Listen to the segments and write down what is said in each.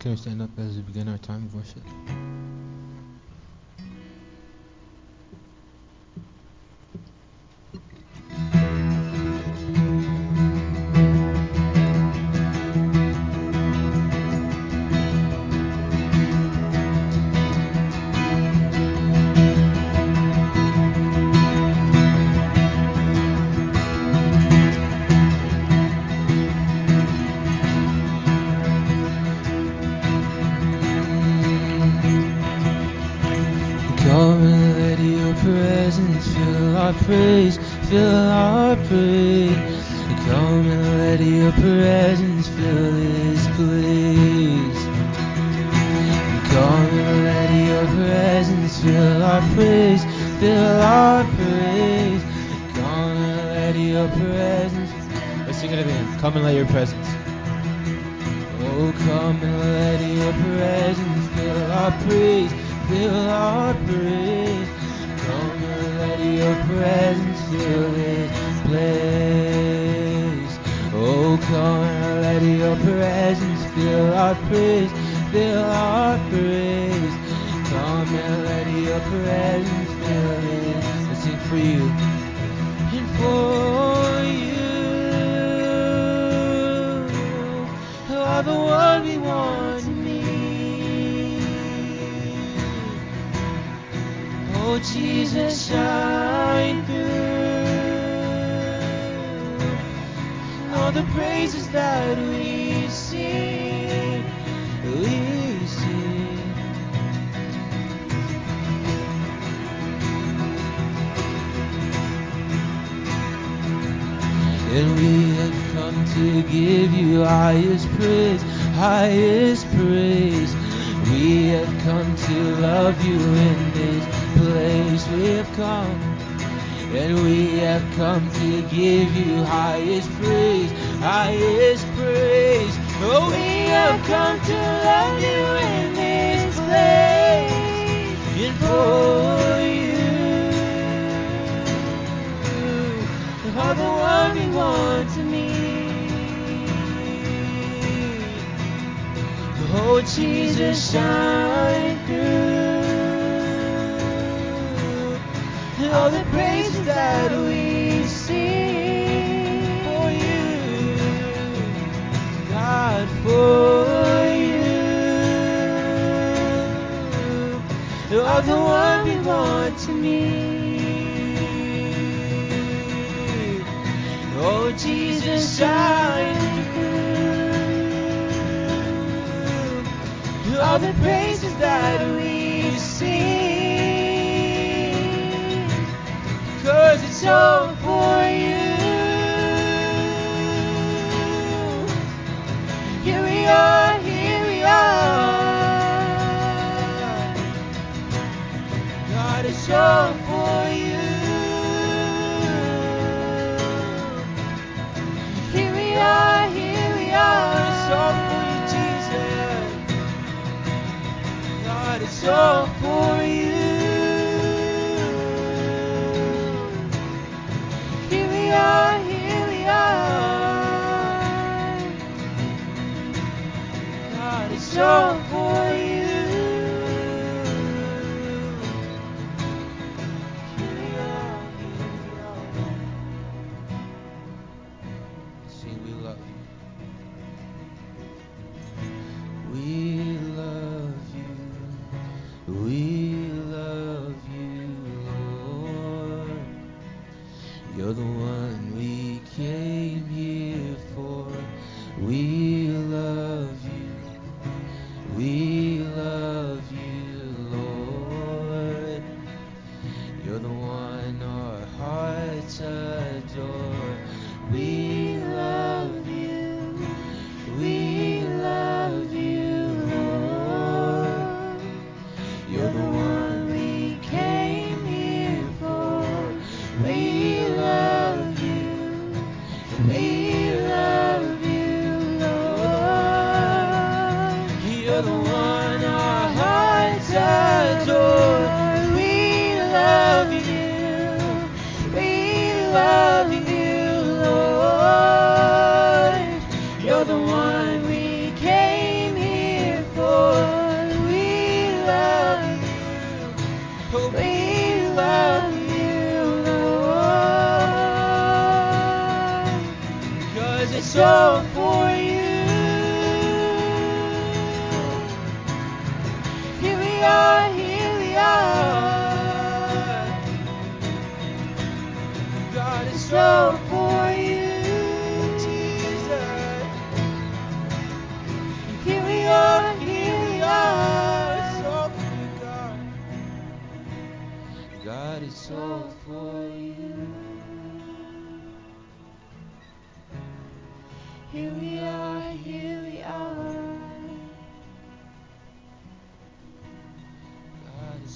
Can we stand up as we begin our time of worship? Praise, fill our praise. Come and let your presence fill this place. Come and let your presence fill our praise, fill our praise. Come and let your presence. Let's sing it again. Come and let your presence. Oh, come and let your presence fill our praise, fill our praise. Come and let your presence fill this place. Oh, come and let your presence fill our praise, fill our praise. Come and let your presence fill this. Let's sing for you and for you are the one we want to meet. Oh, Jesus, shine through all the praises that we sing, we sing. And we have come to give you highest praise, highest praise. We have come to love you in this place. We have come, and we have come to give you highest praise, highest praise. Oh, we have come to love you in this place. And for you are the one we want to meet. Oh, Jesus, shine through all the praises that we sing for you, God, for you are the one we want to meet. Oh, Jesus, shine through all the praises that we sing, 'cause it's all for you. Here we are, here we are. God, it's all for you. Here we are, here we are. It's all for you, Jesus. God, it's all for you. Here we are, here we are. God, it's all for you. Here we are, here we are. Sing, we love you. We love you. We love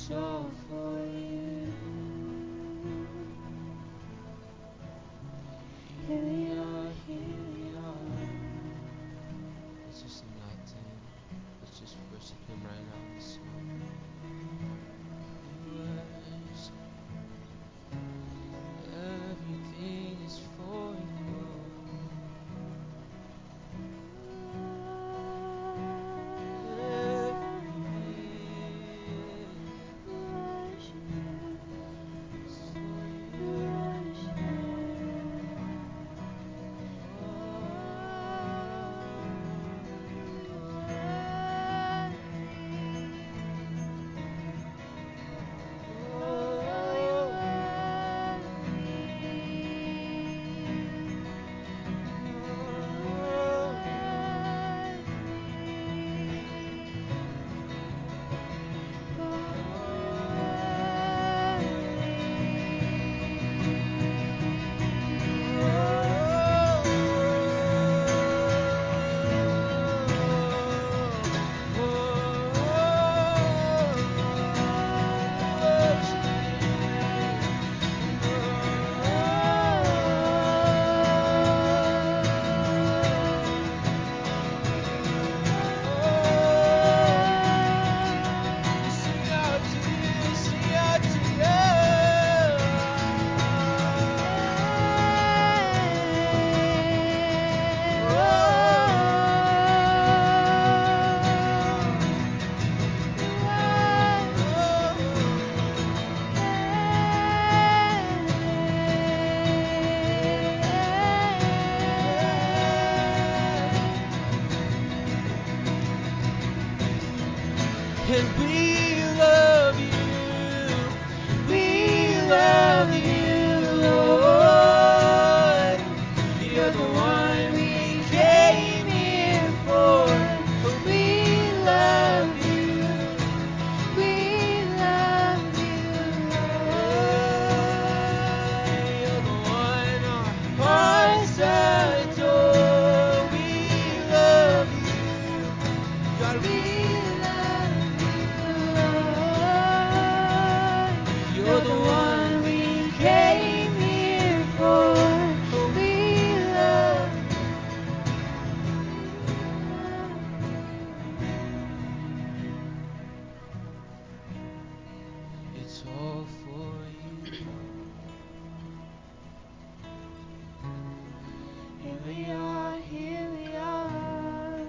It's all for you. Here we are, here we are. Let's just sing that to him. Let's just worship him right now in this song. Everything is for you. And we love you, Lord. You're the one we came here for. We love you, Lord. You're the one our hearts adore. We love you, God. We You're the one we came here for. We love you. It's all for you. Here we are, here we are.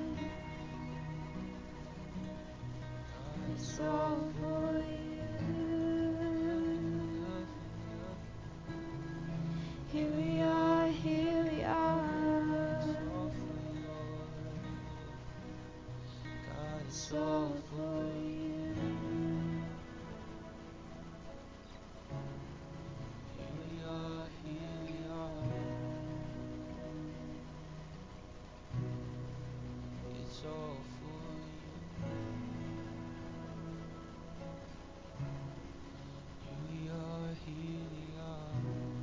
It's all for you. Here we are, here we are. It's all for you. Here we are, here we are. It's all for you. Here we are, here we are.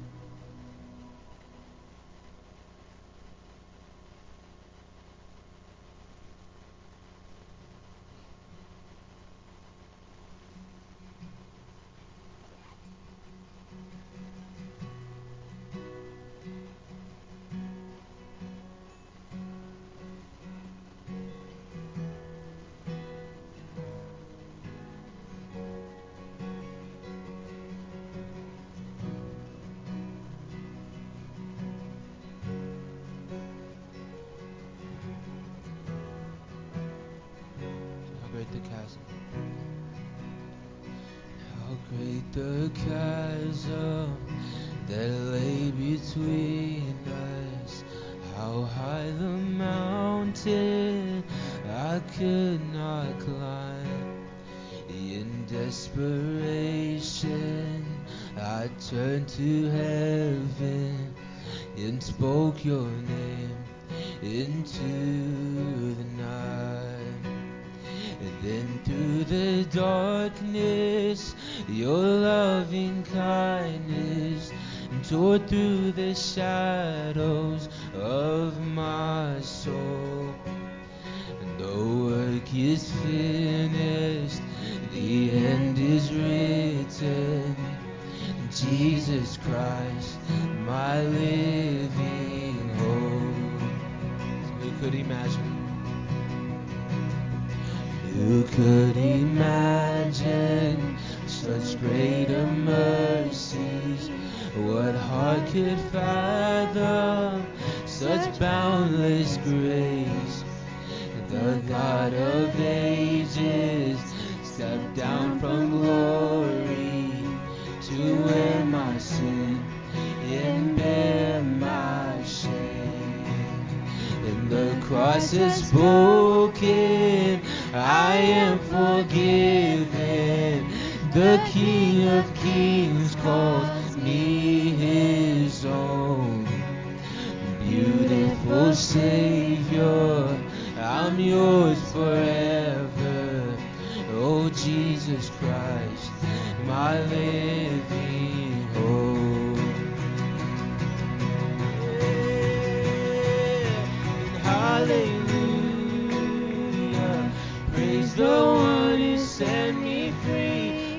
How great the chasm. How great the chasm that lay between us. How high the mountain I could not climb. In desperation, I turned to heaven and spoke your name into the night. And then through the darkness, your loving kindness tore through the shadows of my soul. And The work is finished, the end is written. Jesus Christ, my living hope. Who could imagine? Who could imagine such greater mercies? What heart could fathom such boundless grace? The God of ages stepped down from glory to wear my sin and bear my shame. And the cross is broken, I am forgiven. The King of Kings calls me his own. Beautiful Savior, I'm yours forever. Oh, Jesus Christ, my living hope. And hallelujah, praise the one who set me free.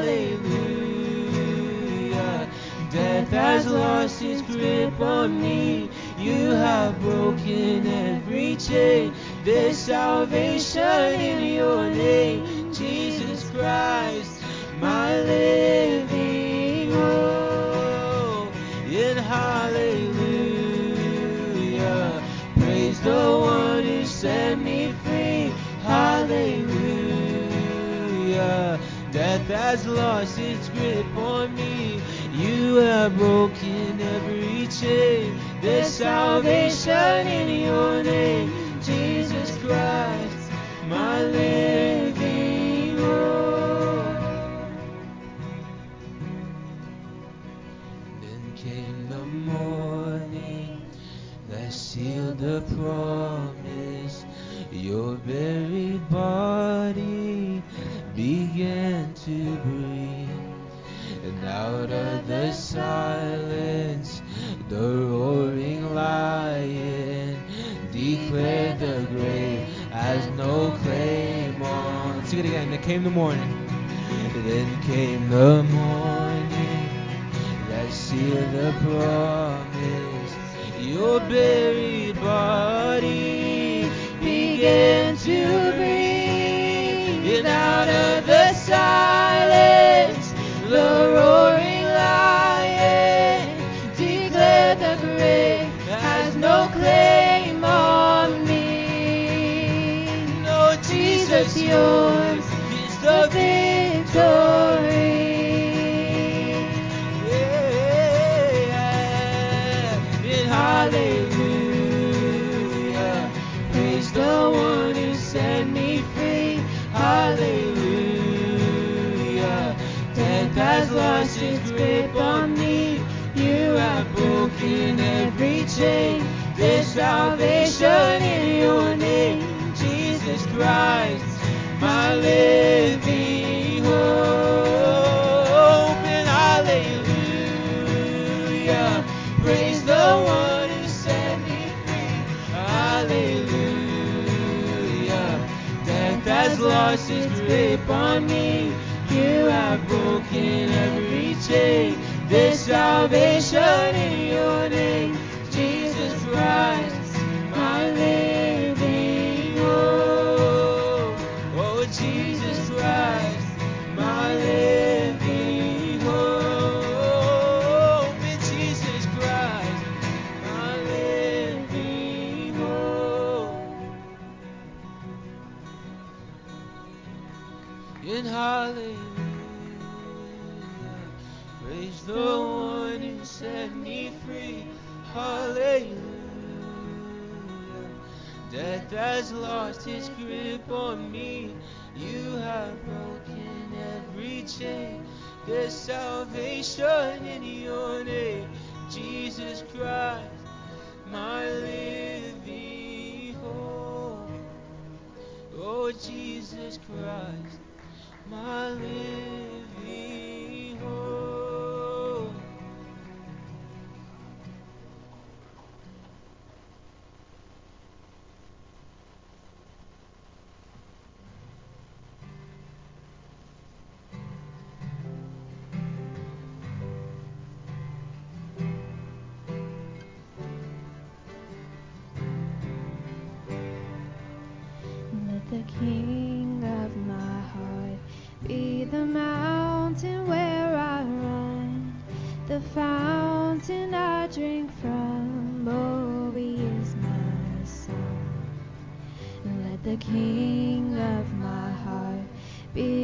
Hallelujah, death has lost its grip on me. You have broken every chain. There's salvation in your name, Jesus Christ, my living hope. In hallelujah, praise the one who set me free. Hallelujah, death has lost its grip on me. You have broken every chain. There's salvation in your name, Jesus Christ, my living hope. Then came the morning that sealed the promise. Your very body began to breathe. And out of the silence, the roaring lion declared the grave has no claim on. Sing it again. Then came the morning. Then came the morning that sealed the promise. Your buried body began to breathe. And out of the silence, the roaring lion declared the grave has no claim on me. No, Jesus, yours is the victory. In hallelujah, praise the one who set me free. Hallelujah, death has lost its grip on me. You have broken every chain. There's salvation in your name, Jesus Christ, my living hope. And hallelujah, praise the one who set me free. Hallelujah, death has lost its grip on me. You have broken every chain. There's salvation in your name, Jesus Christ, my living hope. Oh, Jesus Christ, my living hope. In Jesus Christ, my living hope. In hallelujah, praise the one who set me free. Hallelujah, death has lost its grip on me. You have broken every chain. There's salvation in your name, Jesus Christ, my living hope. Oh, Jesus Christ, my living hope.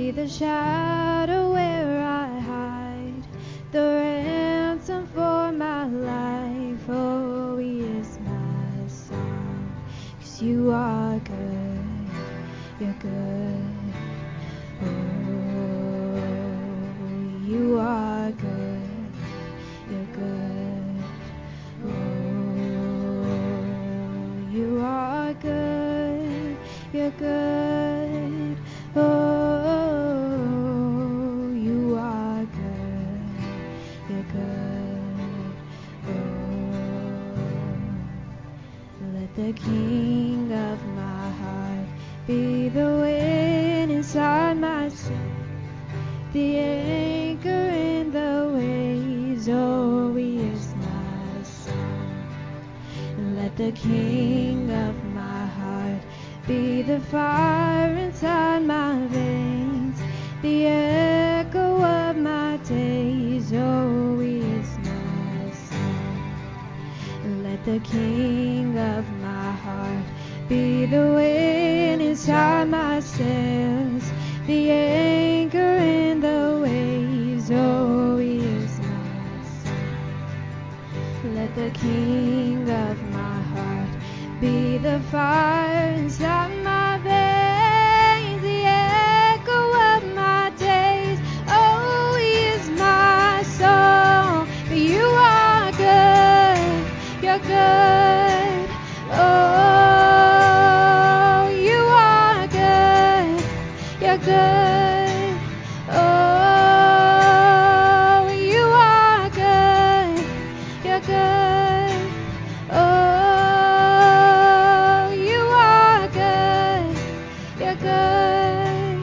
be the shadow where I hide, the ransom for my life. Oh, He is my song, 'cause You are good, You're good. Oh, You are good, You're good. Oh, You are good, You're good. Oh, You are good, You're good. Oh, let the King of my heart be the wind inside my soul, the anchor in the waves. Oh, He is my song. And let the King of my heart be the fire inside my veins, the echo of my days. Oh, He is my song. And let the King of my heart be the wind inside my sails, the anchor in the waves. Oh, He is my song. Let the King of my heart be the fire inside my veins, the echo of my days. Oh, He is my song. You are good, You're good. Oh, You are good, You're good. Oh, You are good, You're good. Oh, You are good, You're good.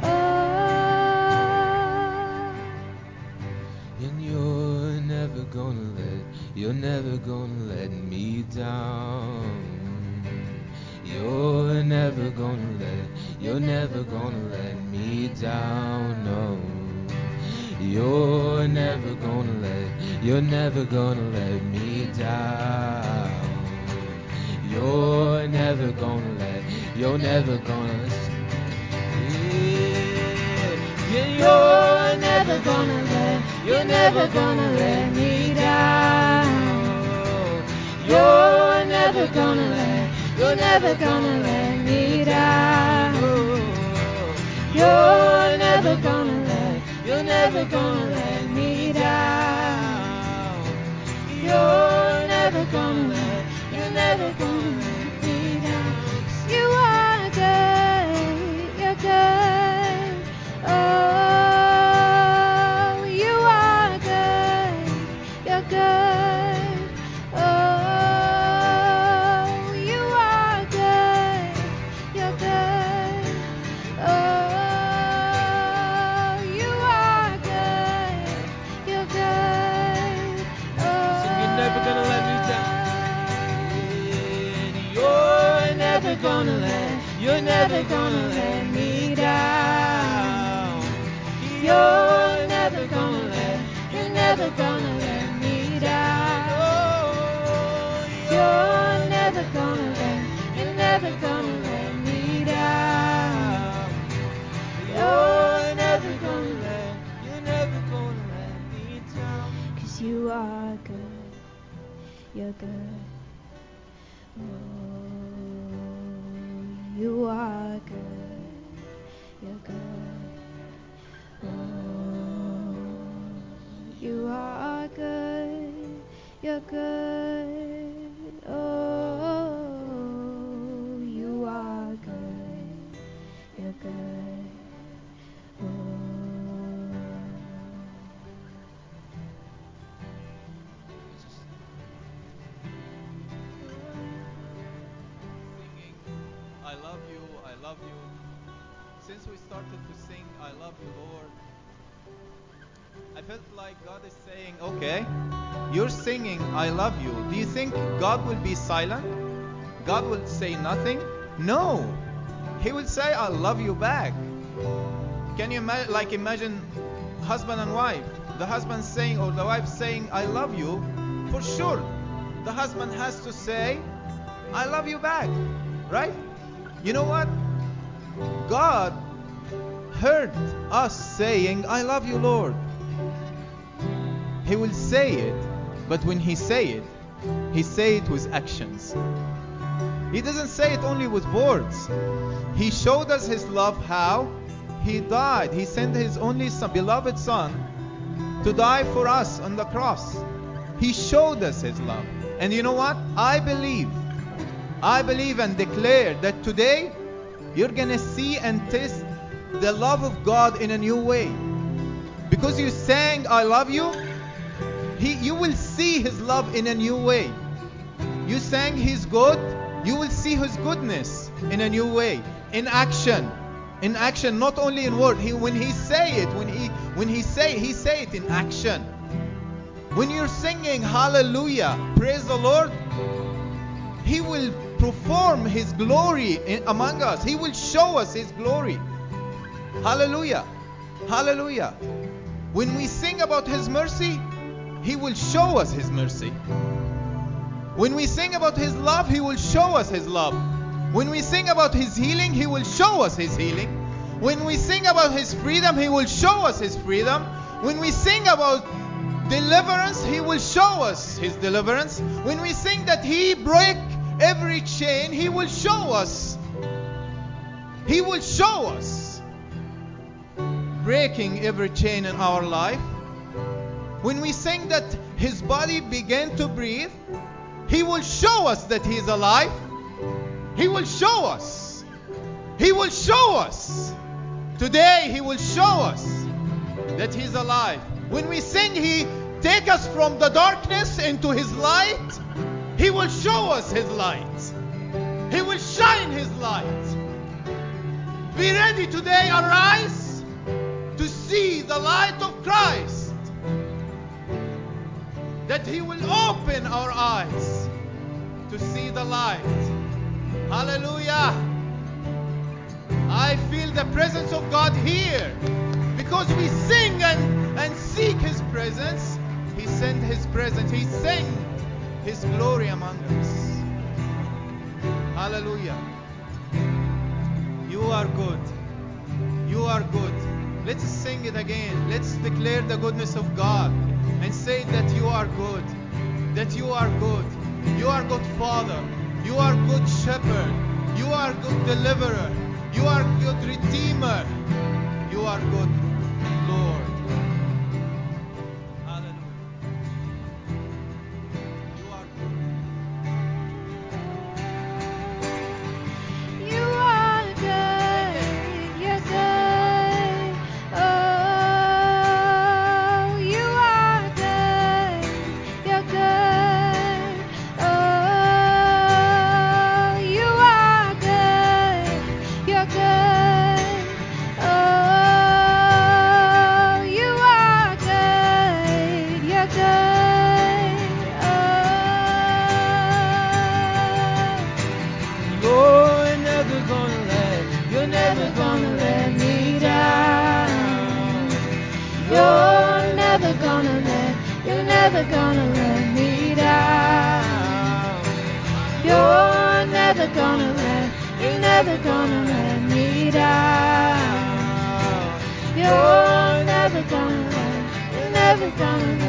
Oh. And you're never gonna let me down. You're never gonna let me down, no. You're never gonna let me down. You're never gonna yeah, you're never gonna let me down. You're never gonna let me down. You're never gonna let me down. You're never gonna let me down. You are good, You're good. Oh, You are good, You're good. Oh, You are good, You're good. Oh, You are good, You're good. Oh, So you're never gonna let me down. You're never gonna let me down. You're never gonna let me down. You're never gonna let me down. You're never gonna let me down. 'Cause You are good, You're good. Oh, You are good, You're good. Oh, You are good, You're good. Oh, You are good, You're good. Singing, I love you, I love you. Since we started to sing, I love you, Lord, I felt like God is saying, okay, you're singing, I love you. Do you think God will be silent? God will say nothing? No. He will say, I love you back. Can you imagine husband and wife? The husband saying, or the wife saying, I love you. For sure, the husband has to say, I love you back. Right? You know what? God, heard us saying, I love you, Lord. He will say it, but when He say it with actions. He doesn't say it only with words. He showed us His love how? He died. He sent His only Son, beloved Son, to die for us on the cross. He showed us His love. And you know what? I believe and declare that today you're going to see and taste the love of God in a new way. Because you sang, I love you, you will see His love in a new way. You sang He's good, you will see His goodness in a new way. In action, not only in word. When He say it in action. When you're singing hallelujah, praise the Lord, He will perform His glory among us. He will show us His glory. Hallelujah. Hallelujah. When we sing about His mercy, He will show us His mercy. When we sing about His love, He will show us His love. When we sing about His healing, He will show us His healing. When we sing about His freedom, He will show us His freedom. When we sing about deliverance, He will show us His deliverance. When we sing that He broke every chain, He will show us. He will show us breaking every chain in our life. When we sing that His body began to breathe, He will show us that He is alive. He will show us. He will show us. Today He will show us that He's alive. When we sing, He take us from the darkness into His light. He will show us His light. He will shine His light. Be ready today, arise to see the light of Christ. That He will open our eyes to see the light. Hallelujah. I feel the presence of God here. Because we sing and seek His presence, He sent His presence. He sent His glory among us. Hallelujah. You are good. You are good. Let's sing it again. Let's declare the goodness of God and say that you are good. That you are good. You are good Father. You are good Shepherd. You are good Deliverer. You are good Redeemer. You are good Lord. Hallelujah. You are good. You are good. You're good. Oh, you are good. You're good. Oh, you are good. You're good. Oh, you are good. You're good. Oh. Lord, you're never gonna let me down. You're never gonna let me down. You're never gonna let me down. You're never gonna let me down.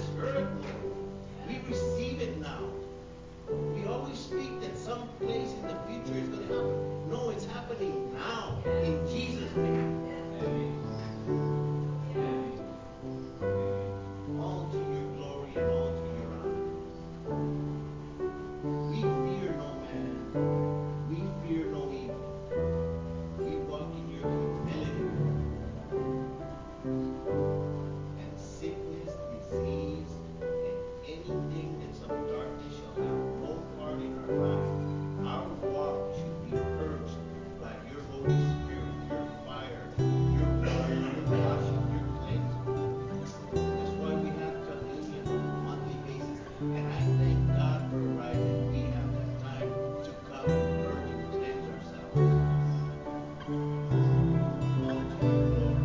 miracle. We receive it now. We always speak that some place in the future is going to happen. No, it's happening now in Jesus' name. All to your glory and all to your honor. We fear no man. We fear no evil. We walk in your humility. And sickness, disease, and anything that's of darkness shall have no part in our life. Our walk should be purged by your Holy Spirit, your fire, your water, your washing, your cleansing. That's why we have communion on a monthly basis. And I thank God for Horizon. We have that time to come and purge and cleanse ourselves. All to your glory,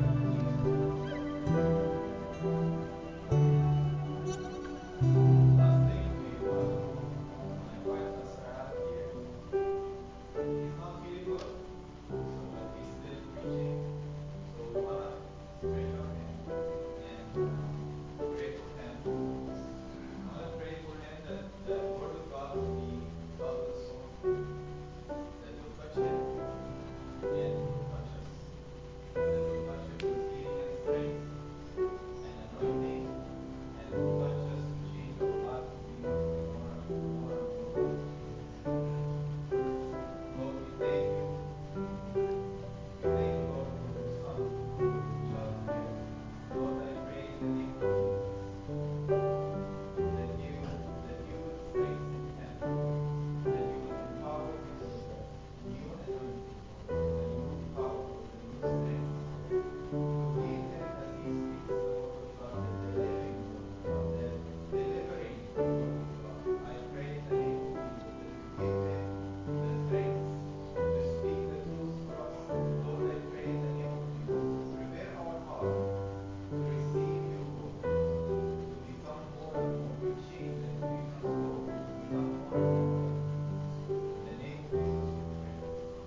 Last thing we want to invite Pastor Al here. He's not feeling good, but he's still preaching. So we want to pray for him and pray for him. I want to pray for him that the word of God will be well with the soul, that will touch him and will touch us, that will touch him with healing and strength and anointing, and will touch us to change our life to be more and more like Jesus. Lord, we thank you. We thank you, Lord, for your son, for your child here. Lord, I pray in the name of Jesus that you would strengthen him, that you would empower him with the new anointing, Lord, the new power, the new strength, Lord. To give him as he speaks the word of God, the living word of God, the delivering word of God. I pray in the name of Jesus that you give him the strength to speak the truth for us. Lord, I pray in the name of Jesus to prepare our heart to receive your word, to become more and more, to change and to be transformed, to become more and more like Jesus. In the name of Jesus we pray.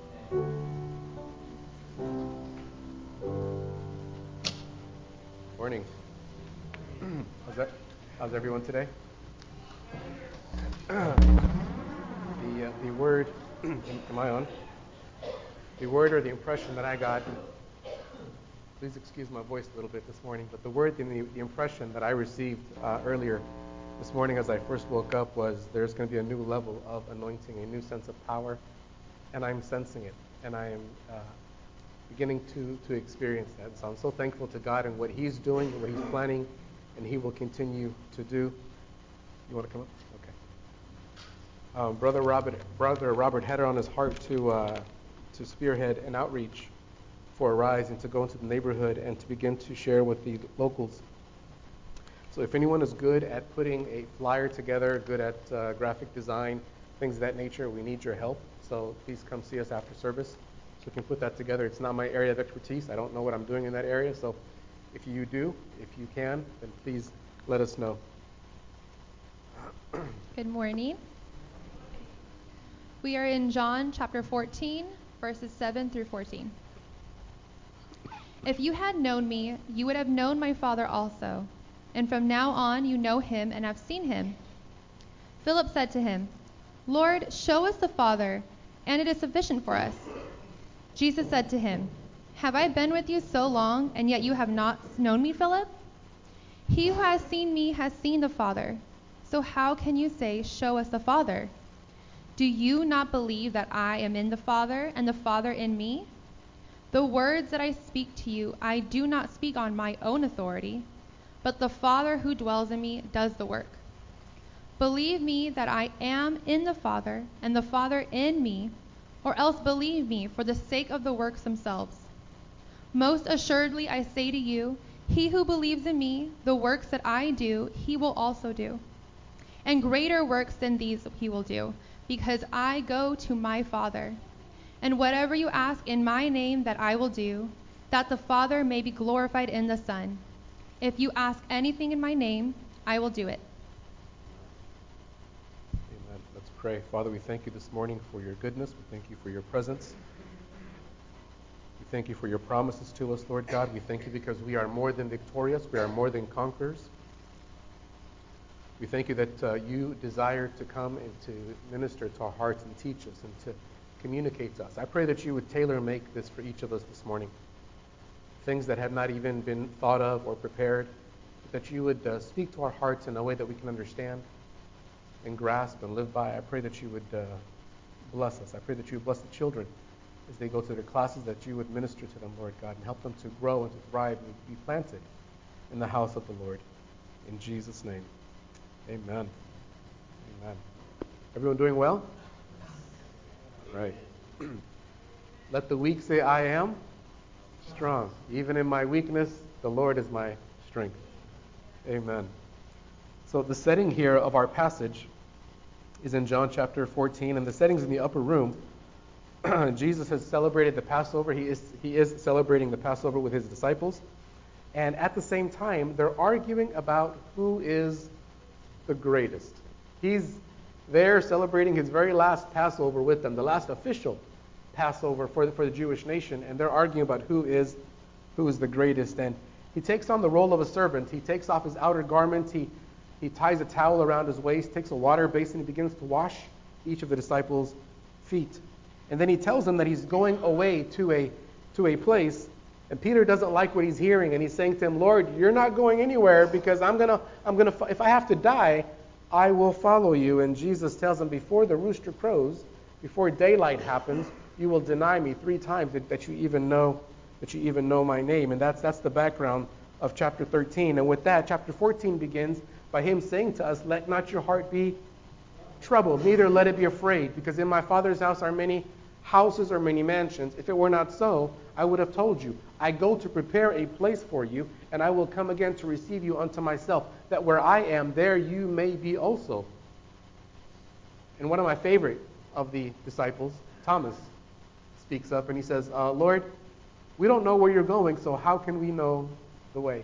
Amen. Morning. How's everyone today? The word, am I on? The word or the impression that I got, please excuse my voice a little bit this morning, but the word and the impression that I received earlier this morning as I first woke up was there's going to be a new level of anointing, a new sense of power, and I'm sensing it, and I am beginning to experience that. So I'm so thankful to God and what He's doing and what He's planning, and He will continue to do. You want to come up? Okay. Brother Robert had it on his heart to spearhead an outreach for Arise and to go into the neighborhood and to begin to share with the locals. So if anyone is good at putting a flyer together, good at graphic design, things of that nature, we need your help. So please come see us after service so we can put that together. It's not my area of expertise. I don't know what I'm doing in that area. So if you do, if you can, then please let us know. Good morning. We are in John chapter 14, verses 7 through 14. If you had known me, you would have known my Father also. And from now on you know him and have seen him. Philip said to him, Lord, show us the Father, and it is sufficient for us. Jesus said to him, Have I been with you so long, and yet you have not known me, Philip? He who has seen me has seen the Father. So how can you say, Show us the Father? Do you not believe that I am in the Father, and the Father in me? The words that I speak to you, I do not speak on my own authority, but the Father who dwells in me does the work. Believe me that I am in the Father, and the Father in me, or else believe me for the sake of the works themselves. Most assuredly I say to you, he who believes in me, the works that I do, he will also do. And greater works than these he will do, because I go to my Father. And whatever you ask in my name that I will do, that the Father may be glorified in the Son. If you ask anything in my name, I will do it. Amen. Let's pray. Father, we thank you this morning for your goodness. We thank you for your presence. We thank you for your promises to us, Lord God. We thank you because we are more than victorious. We are more than conquerors. We thank you that you desire to come and to minister to our hearts and teach us and to communicate to us. I pray that you would tailor-make this for each of us this morning. Things that have not even been thought of or prepared, that you would speak to our hearts in a way that we can understand and grasp and live by. I pray that you would bless us. I pray that you would bless the children as they go to their classes, that you would minister to them, Lord God, and help them to grow and to thrive and be planted in the house of the Lord. In Jesus' name, amen. Amen. Everyone doing well? All right. Let the weak say, I am strong. Even in my weakness, the Lord is my strength. Amen. So the setting here of our passage is in John chapter 14, and the setting's in the upper room. Jesus has celebrated the Passover. He is celebrating the Passover with his disciples. And at the same time, they're arguing about who is the greatest. He's there celebrating his very last Passover with them, the last official Passover for the Jewish nation, and they're arguing about who is the greatest. And he takes on the role of a servant. He takes off his outer garment. He ties a towel around his waist, takes a water basin, and begins to wash each of the disciples' feet. And then he tells them that he's going away to a place. And Peter doesn't like what he's hearing, and he's saying to him, Lord, you're not going anywhere, because I'm gonna if I have to die, I will follow you. And Jesus tells him, before the rooster crows, before daylight happens, you will deny me 3 times that you even know my name. And that's the background of chapter 13. And with that, chapter 14 begins by him saying to us, let not your heart be troubled, neither let it be afraid, because in my Father's house are many houses or many mansions. If it were not so, I would have told you. I go to prepare a place for you, and I will come again to receive you unto myself, that where I am, there you may be also. And one of my favorite of the disciples, Thomas, speaks up and he says, Lord, we don't know where you're going, so how can we know the way?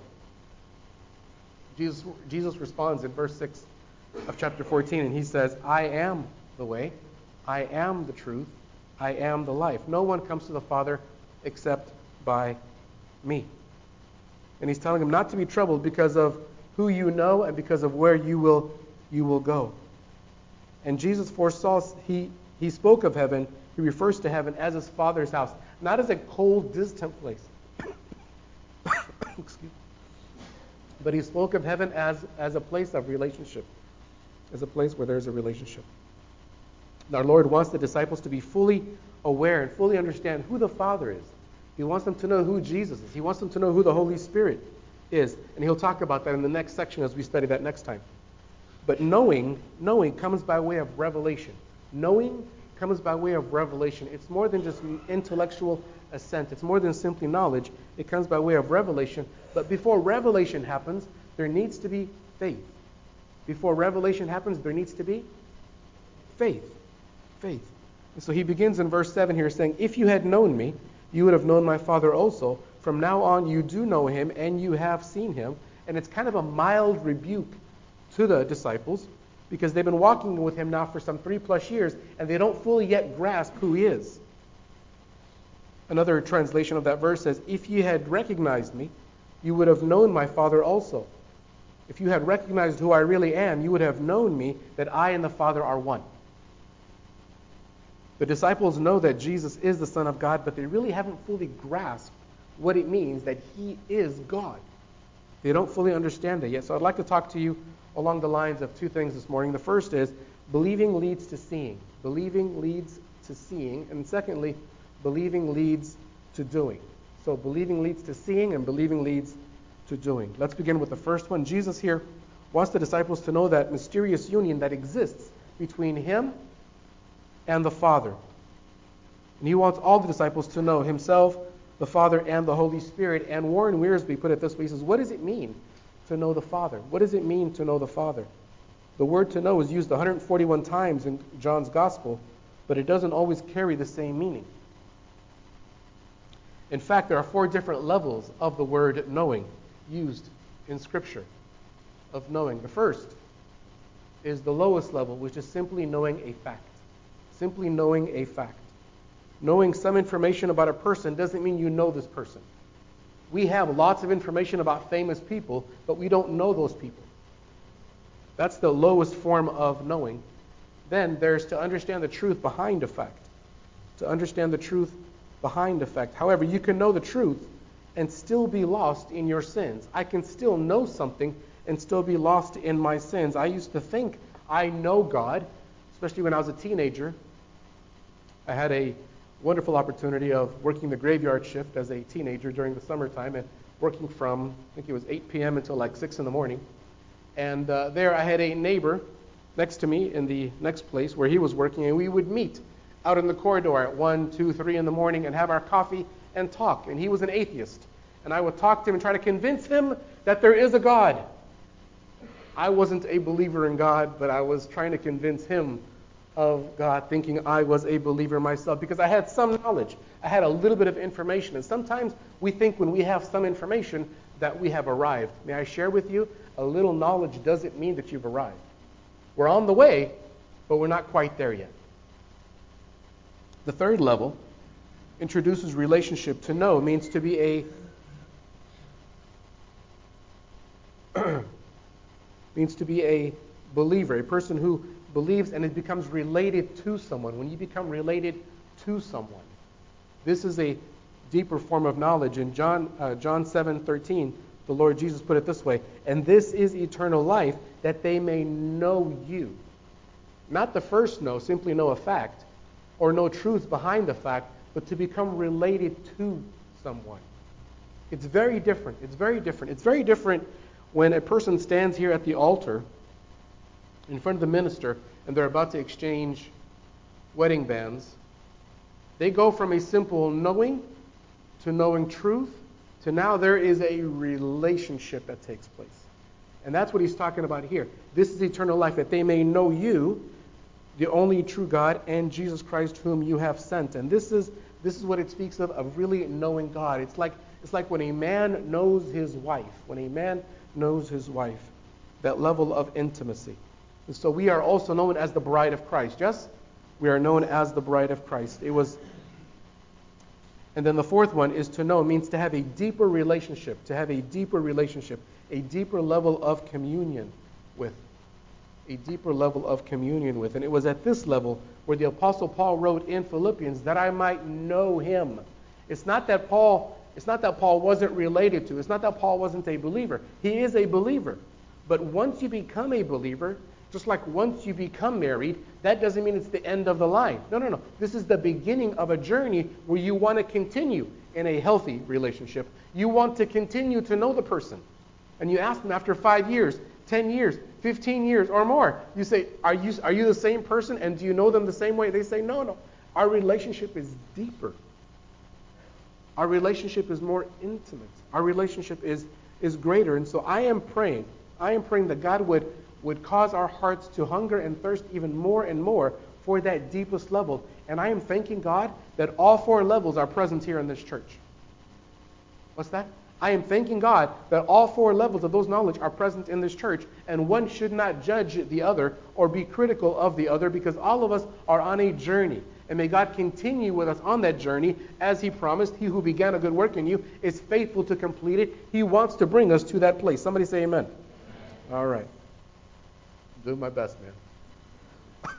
Jesus responds in verse 6 of chapter 14, and he says, I am the way, I am the truth, I am the life. No one comes to the Father except by me. And he's telling him not to be troubled because of who you know and because of where you will go. And Jesus foresaw, he spoke of heaven, he refers to heaven as his Father's house, not as a cold, distant place. Excuse me. But he spoke of heaven as a place of relationship, as a place where there's a relationship. And our Lord wants the disciples to be fully aware and fully understand who the Father is. He wants them to know who Jesus is. He wants them to know who the Holy Spirit is. And he'll talk about that in the next section as we study that next time. But knowing comes by way of revelation. Knowing comes by way of revelation. It's more than just intellectual assent. It's more than simply knowledge. It comes by way of revelation. But before revelation happens, there needs to be faith. Before revelation happens, there needs to be faith. Faith. And so he begins in verse 7 here saying, if you had known me, you would have known my Father also. From now on, you do know him, and you have seen him. And it's kind of a mild rebuke to the disciples, because they've been walking with him now for some 3+ years, and they don't fully yet grasp who he is. Another translation of that verse says, if you had recognized me, you would have known my Father also. If you had recognized who I really am, you would have known me, that I and the Father are one. The disciples know that Jesus is the Son of God, but they really haven't fully grasped what it means that he is God. They don't fully understand that yet. So I'd like to talk to you along the lines of 2 things this morning. The first is, believing leads to seeing. Believing leads to seeing. And secondly, believing leads to doing. So believing leads to seeing, and believing leads to doing. Let's begin with the first one. Jesus here wants the disciples to know that mysterious union that exists between him and the Father. And he wants all the disciples to know himself, the Father, and the Holy Spirit. And Warren Wiersbe put it this way. He says, what does it mean to know the Father? What does it mean to know the Father? The word to know is used 141 times in John's Gospel, but it doesn't always carry the same meaning. In fact, there are 4 different levels of the word knowing used in Scripture, of knowing. The first is the lowest level, which is simply knowing a fact. Simply knowing a fact. Knowing some information about a person doesn't mean you know this person. We have lots of information about famous people, but we don't know those people. That's the lowest form of knowing. Then there's to understand the truth behind a fact. To understand the truth behind a fact. However, you can know the truth and still be lost in your sins. I can still know something and still be lost in my sins. I used to think I know God, especially when I was a teenager. I had a wonderful opportunity of working the graveyard shift as a teenager during the summertime and working from, I think it was 8 p.m. until like 6 in the morning. And there I had a neighbor next to me in the next place where he was working, and we would meet out in the corridor at 1, 2, 3 in the morning and have our coffee and talk. And he was an atheist. And I would talk to him and try to convince him that there is a God. I wasn't a believer in God, but I was trying to convince him of God, thinking I was a believer myself, because I had some knowledge. I had a little bit of information. And sometimes we think when we have some information that we have arrived. May I share with you, a little knowledge doesn't mean that you've arrived. We're on the way, but we're not quite there yet. The third level introduces relationship. To know means to be a means to be a believer, a person who believes and it becomes related to someone. When you become related to someone, this is a deeper form of knowledge. In John 7:13, the Lord Jesus put it this way: "And this is eternal life, that they may know you." Not the first know, simply know a fact, or know truth behind the fact, but to become related to someone. It's very different. It's very different. It's very different when a person stands here at the altar in front of the minister and they're about to exchange wedding bands. They go from a simple knowing to knowing truth to now there is a relationship that takes place. And that's what he's talking about here. This is eternal life, that they may know you, the only true God, and Jesus Christ whom you have sent. And this is what it speaks of really knowing God. It's like when a man knows his wife. When a man knows his wife, that level of intimacy. And so we are also known as the bride of Christ. Yes? We are known as the bride of Christ. And then the fourth one is to know, means to have a deeper relationship, a deeper level of communion with. A deeper level of communion with. And it was at this level where the Apostle Paul wrote in Philippians, that I might know him. It's not that Paul wasn't related to. It's not that Paul wasn't a believer. He is a believer. But once you become a believer, just like once you become married, that doesn't mean it's the end of the line. No. This is the beginning of a journey where you want to continue in a healthy relationship. You want to continue to know the person. And you ask them after 5 years, 10 years, 15 years or more. You say, are you the same person, and do you know them the same way? They say, no. Our relationship is deeper. Our relationship is more intimate. Our relationship is greater. And so I am praying that God would cause our hearts to hunger and thirst even more and more for that deepest level. And I am thanking God that all 4 levels are present here in this church. What's that? I am thanking God that all 4 levels of those knowledge are present in this church, and one should not judge the other or be critical of the other, because all of us are on a journey. And may God continue with us on that journey as He promised. He who began a good work in you is faithful to complete it. He wants to bring us to that place. Somebody say amen. All right. Do my best, man.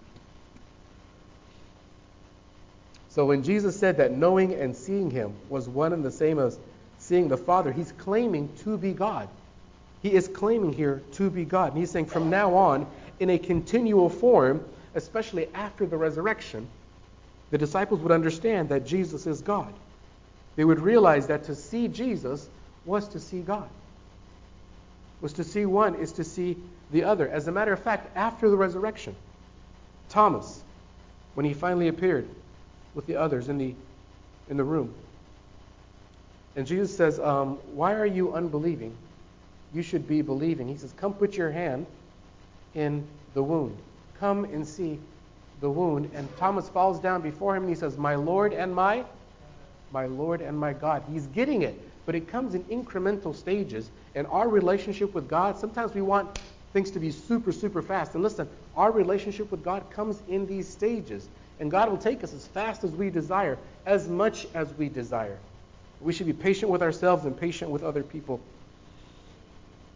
So when Jesus said that knowing and seeing Him was one and the same as seeing the Father, He's claiming to be God. He is claiming here to be God. And He's saying from now on, in a continual form, especially after the resurrection, the disciples would understand that Jesus is God. They would realize that to see Jesus was to see God. Was to see one is to see the other. As a matter of fact, after the resurrection, Thomas, when he finally appeared with the others in the room, and Jesus says, why are you unbelieving? You should be believing. He says, come put your hand in the wound. Come and see the wound. And Thomas falls down before him and he says, my Lord and my God. He's getting it, but it comes in incremental stages. And our relationship with God, sometimes we want things to be super, super fast. And listen, our relationship with God comes in these stages. And God will take us as fast as we desire, as much as we desire. We should be patient with ourselves and patient with other people.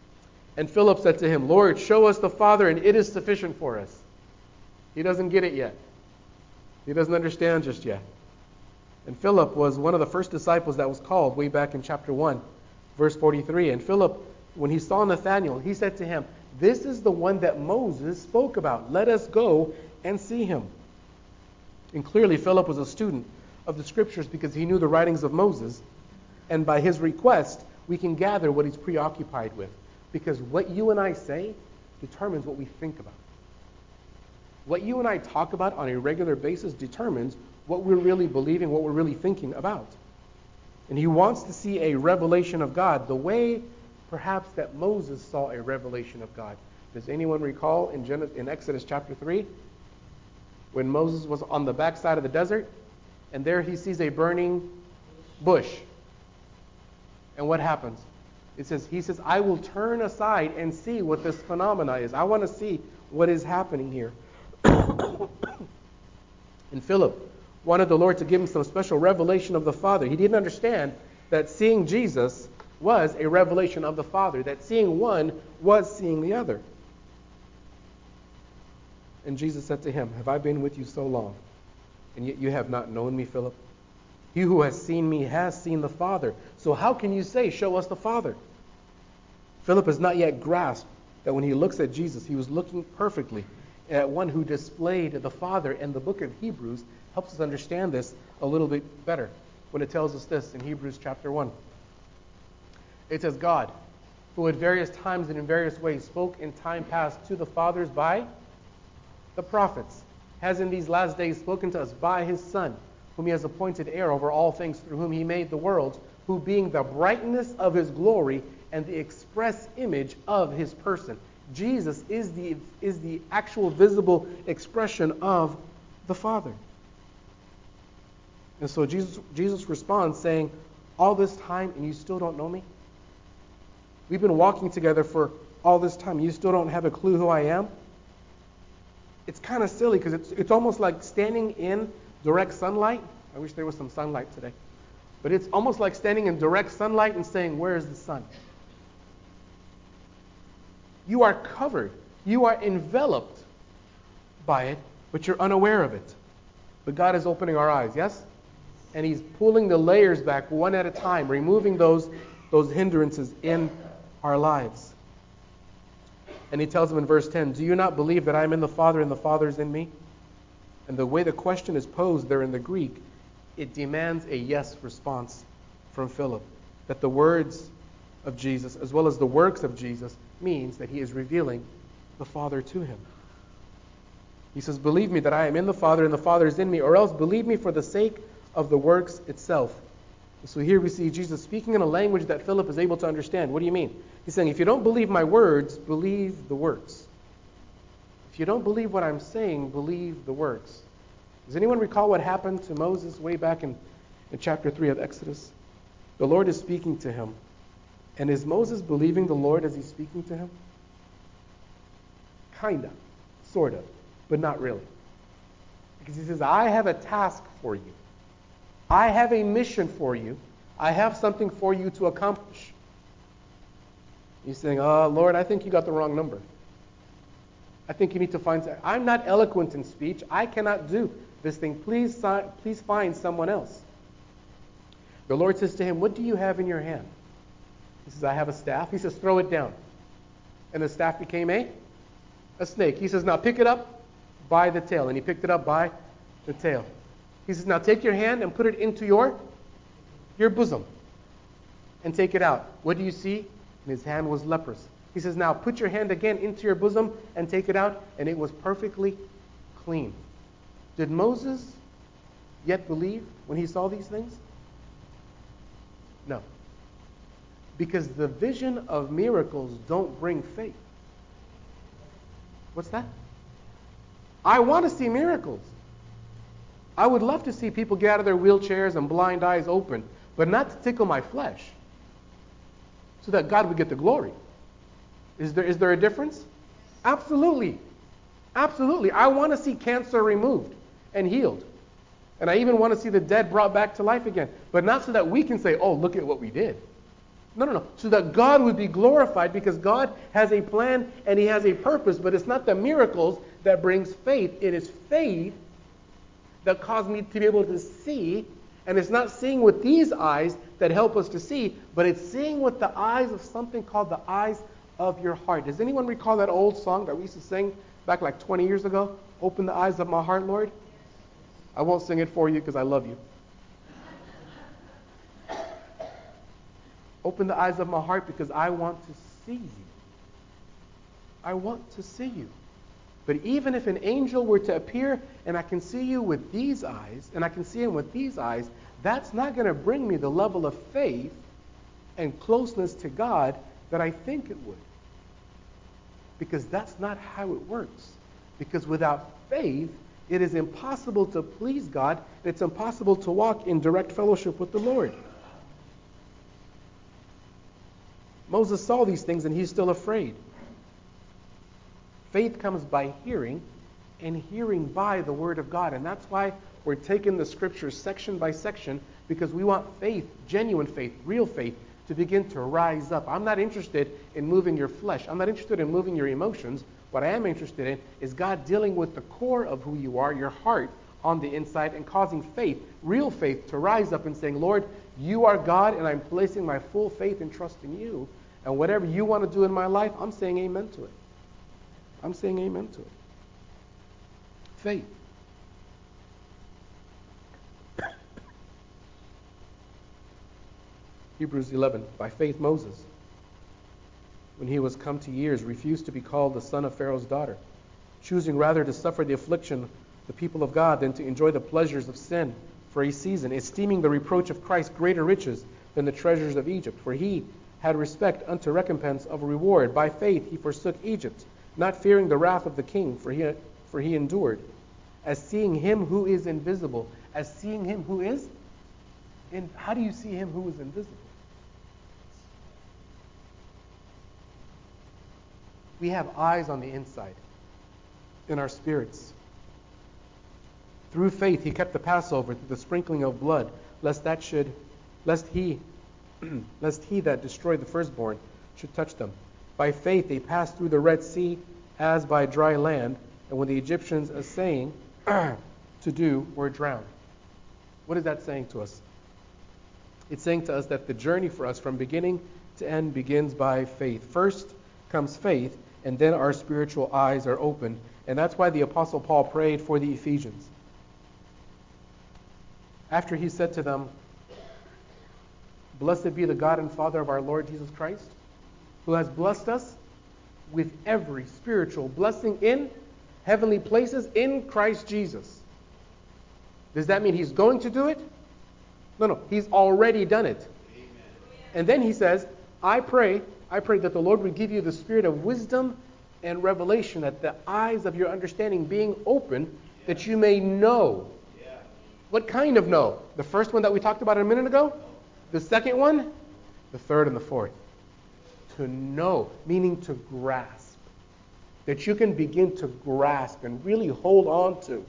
And Philip said to him, Lord, show us the Father, and it is sufficient for us. He doesn't get it yet. He doesn't understand just yet. And Philip was one of the first disciples that was called way back in chapter 1, verse 43. And Philip, when he saw Nathanael, he said to him, this is the one that Moses spoke about. Let us go and see him. And clearly Philip was a student of the scriptures because he knew the writings of Moses. And by his request, we can gather what he's preoccupied with. Because what you and I say determines what we think about. What you and I talk about on a regular basis determines what we're really believing, what we're really thinking about. And he wants to see a revelation of God the way perhaps that Moses saw a revelation of God. Does anyone recall in Exodus chapter 3 when Moses was on the backside of the desert and there he sees a burning bush? And what happens? He says, I will turn aside and see what this phenomena is. I want to see what is happening here. And Philip wanted the Lord to give him some special revelation of the Father. He didn't understand that seeing Jesus was a revelation of the Father, that seeing one was seeing the other. And Jesus said to him, have I been with you so long, and yet you have not known me, Philip? He who has seen me has seen the Father. So how can you say, show us the Father? Philip has not yet grasped that when he looks at Jesus, he was looking perfectly at one who displayed the Father. And the book of Hebrews helps us understand this a little bit better when it tells us this in Hebrews chapter 1. It says, God, who at various times and in various ways spoke in time past to the fathers by the prophets, has in these last days spoken to us by his Son, whom he has appointed heir over all things, through whom he made the worlds, who being the brightness of his glory and the express image of his person. Jesus is the actual visible expression of the Father. And so Jesus responds saying, all this time and you still don't know me? We've been walking together for all this time. You still don't have a clue who I am? It's kind of silly because it's almost like standing in direct sunlight. I wish there was some sunlight today. But it's almost like standing in direct sunlight and saying, where is the sun? You are covered. You are enveloped by it, but you're unaware of it. But God is opening our eyes, yes? And he's pulling the layers back one at a time, removing those hindrances in our lives. And he tells them in verse 10, do you not believe that I am in the Father and the Father is in me? And the way the question is posed there in the Greek, it demands a yes response from Philip. That the words of Jesus, as well as the works of Jesus, means that he is revealing the Father to him. He says, believe me that I am in the Father and the Father is in me, or else believe me for the sake of the works itself. So here we see Jesus speaking in a language that Philip is able to understand. What do you mean? He's saying, if you don't believe my words, believe the works. If you don't believe what I'm saying, believe the works. Does anyone recall what happened to Moses way back in chapter 3 of Exodus? The Lord is speaking to him. And is Moses believing the Lord as he's speaking to him? Kinda, sort of, but not really. Because he says, I have a task for you. I have a mission for you. I have something for you to accomplish. He's saying, Lord, I think you got the wrong number. I think you need to find... I'm not eloquent in speech. I cannot do this thing. Please find someone else. The Lord says to him, what do you have in your hand? He says, I have a staff. He says, throw it down. And the staff became a snake. He says, now pick it up by the tail. And he picked it up by the tail. He says, now take your hand and put it into your bosom and take it out. What do you see? And his hand was leprous. He says, now put your hand again into your bosom and take it out. And it was perfectly clean. Did Moses yet believe when he saw these things? No. Because the vision of miracles don't bring faith. What's that? I want to see miracles. I would love to see people get out of their wheelchairs and blind eyes open, but not to tickle my flesh, so that God would get the glory. Is there a difference? Absolutely. Absolutely. I want to see cancer removed and healed. And I even want to see the dead brought back to life again. But not so that we can say, oh, look at what we did. No. So that God would be glorified, because God has a plan and He has a purpose, but it's not the miracles that brings faith. It is faith that caused me to be able to see, and it's not seeing with these eyes that help us to see, but it's seeing with the eyes of something called the eyes of your heart. Does anyone recall that old song that we used to sing back like 20 years ago? Open the eyes of my heart, Lord. I won't sing it for you because I love you. Open the eyes of my heart because I want to see you. I want to see you. But even if an angel were to appear and I can see you with these eyes, and I can see him with these eyes, that's not going to bring me the level of faith and closeness to God that I think it would. Because that's not how it works. Because without faith, it is impossible to please God, and it's impossible to walk in direct fellowship with the Lord. Moses saw these things and he's still afraid. Faith comes by hearing, and hearing by the Word of God. And that's why we're taking the Scriptures section by section, because we want faith, genuine faith, real faith, to begin to rise up. I'm not interested in moving your flesh. I'm not interested in moving your emotions. What I am interested in is God dealing with the core of who you are, your heart on the inside, and causing faith, real faith, to rise up and saying, Lord, you are God, and I'm placing my full faith and trust in you. And whatever you want to do in my life, I'm saying amen to it. I'm saying amen to it. Faith. Hebrews 11. By faith Moses, when he was come to years, refused to be called the son of Pharaoh's daughter, choosing rather to suffer the affliction of the people of God than to enjoy the pleasures of sin for a season, esteeming the reproach of Christ greater riches than the treasures of Egypt. For he had respect unto recompense of a reward. By faith he forsook Egypt, not fearing the wrath of the king, for he endured, as seeing him who is invisible. As seeing him who is? How do you see him who is invisible? We have eyes on the inside, in our spirits. Through faith he kept the Passover through the sprinkling of blood, lest he that destroyed the firstborn should touch them. By faith they passed through the Red Sea as by dry land, and when the Egyptians assaying to do were drowned. What is that saying to us? It's saying to us that the journey for us from beginning to end begins by faith. First comes faith, and then our spiritual eyes are opened. And that's why the Apostle Paul prayed for the Ephesians. After he said to them, Blessed be the God and Father of our Lord Jesus Christ, who has blessed us with every spiritual blessing in heavenly places in Christ Jesus. Does that mean he's going to do it? No. He's already done it. Amen. And then he says, I pray that the Lord would give you the spirit of wisdom and revelation, that the eyes of your understanding being open, that you may know. Yeah. What kind of know? The first one that we talked about a minute ago? The second one? The third and the fourth. To know, meaning to grasp. That you can begin to grasp and really hold on to.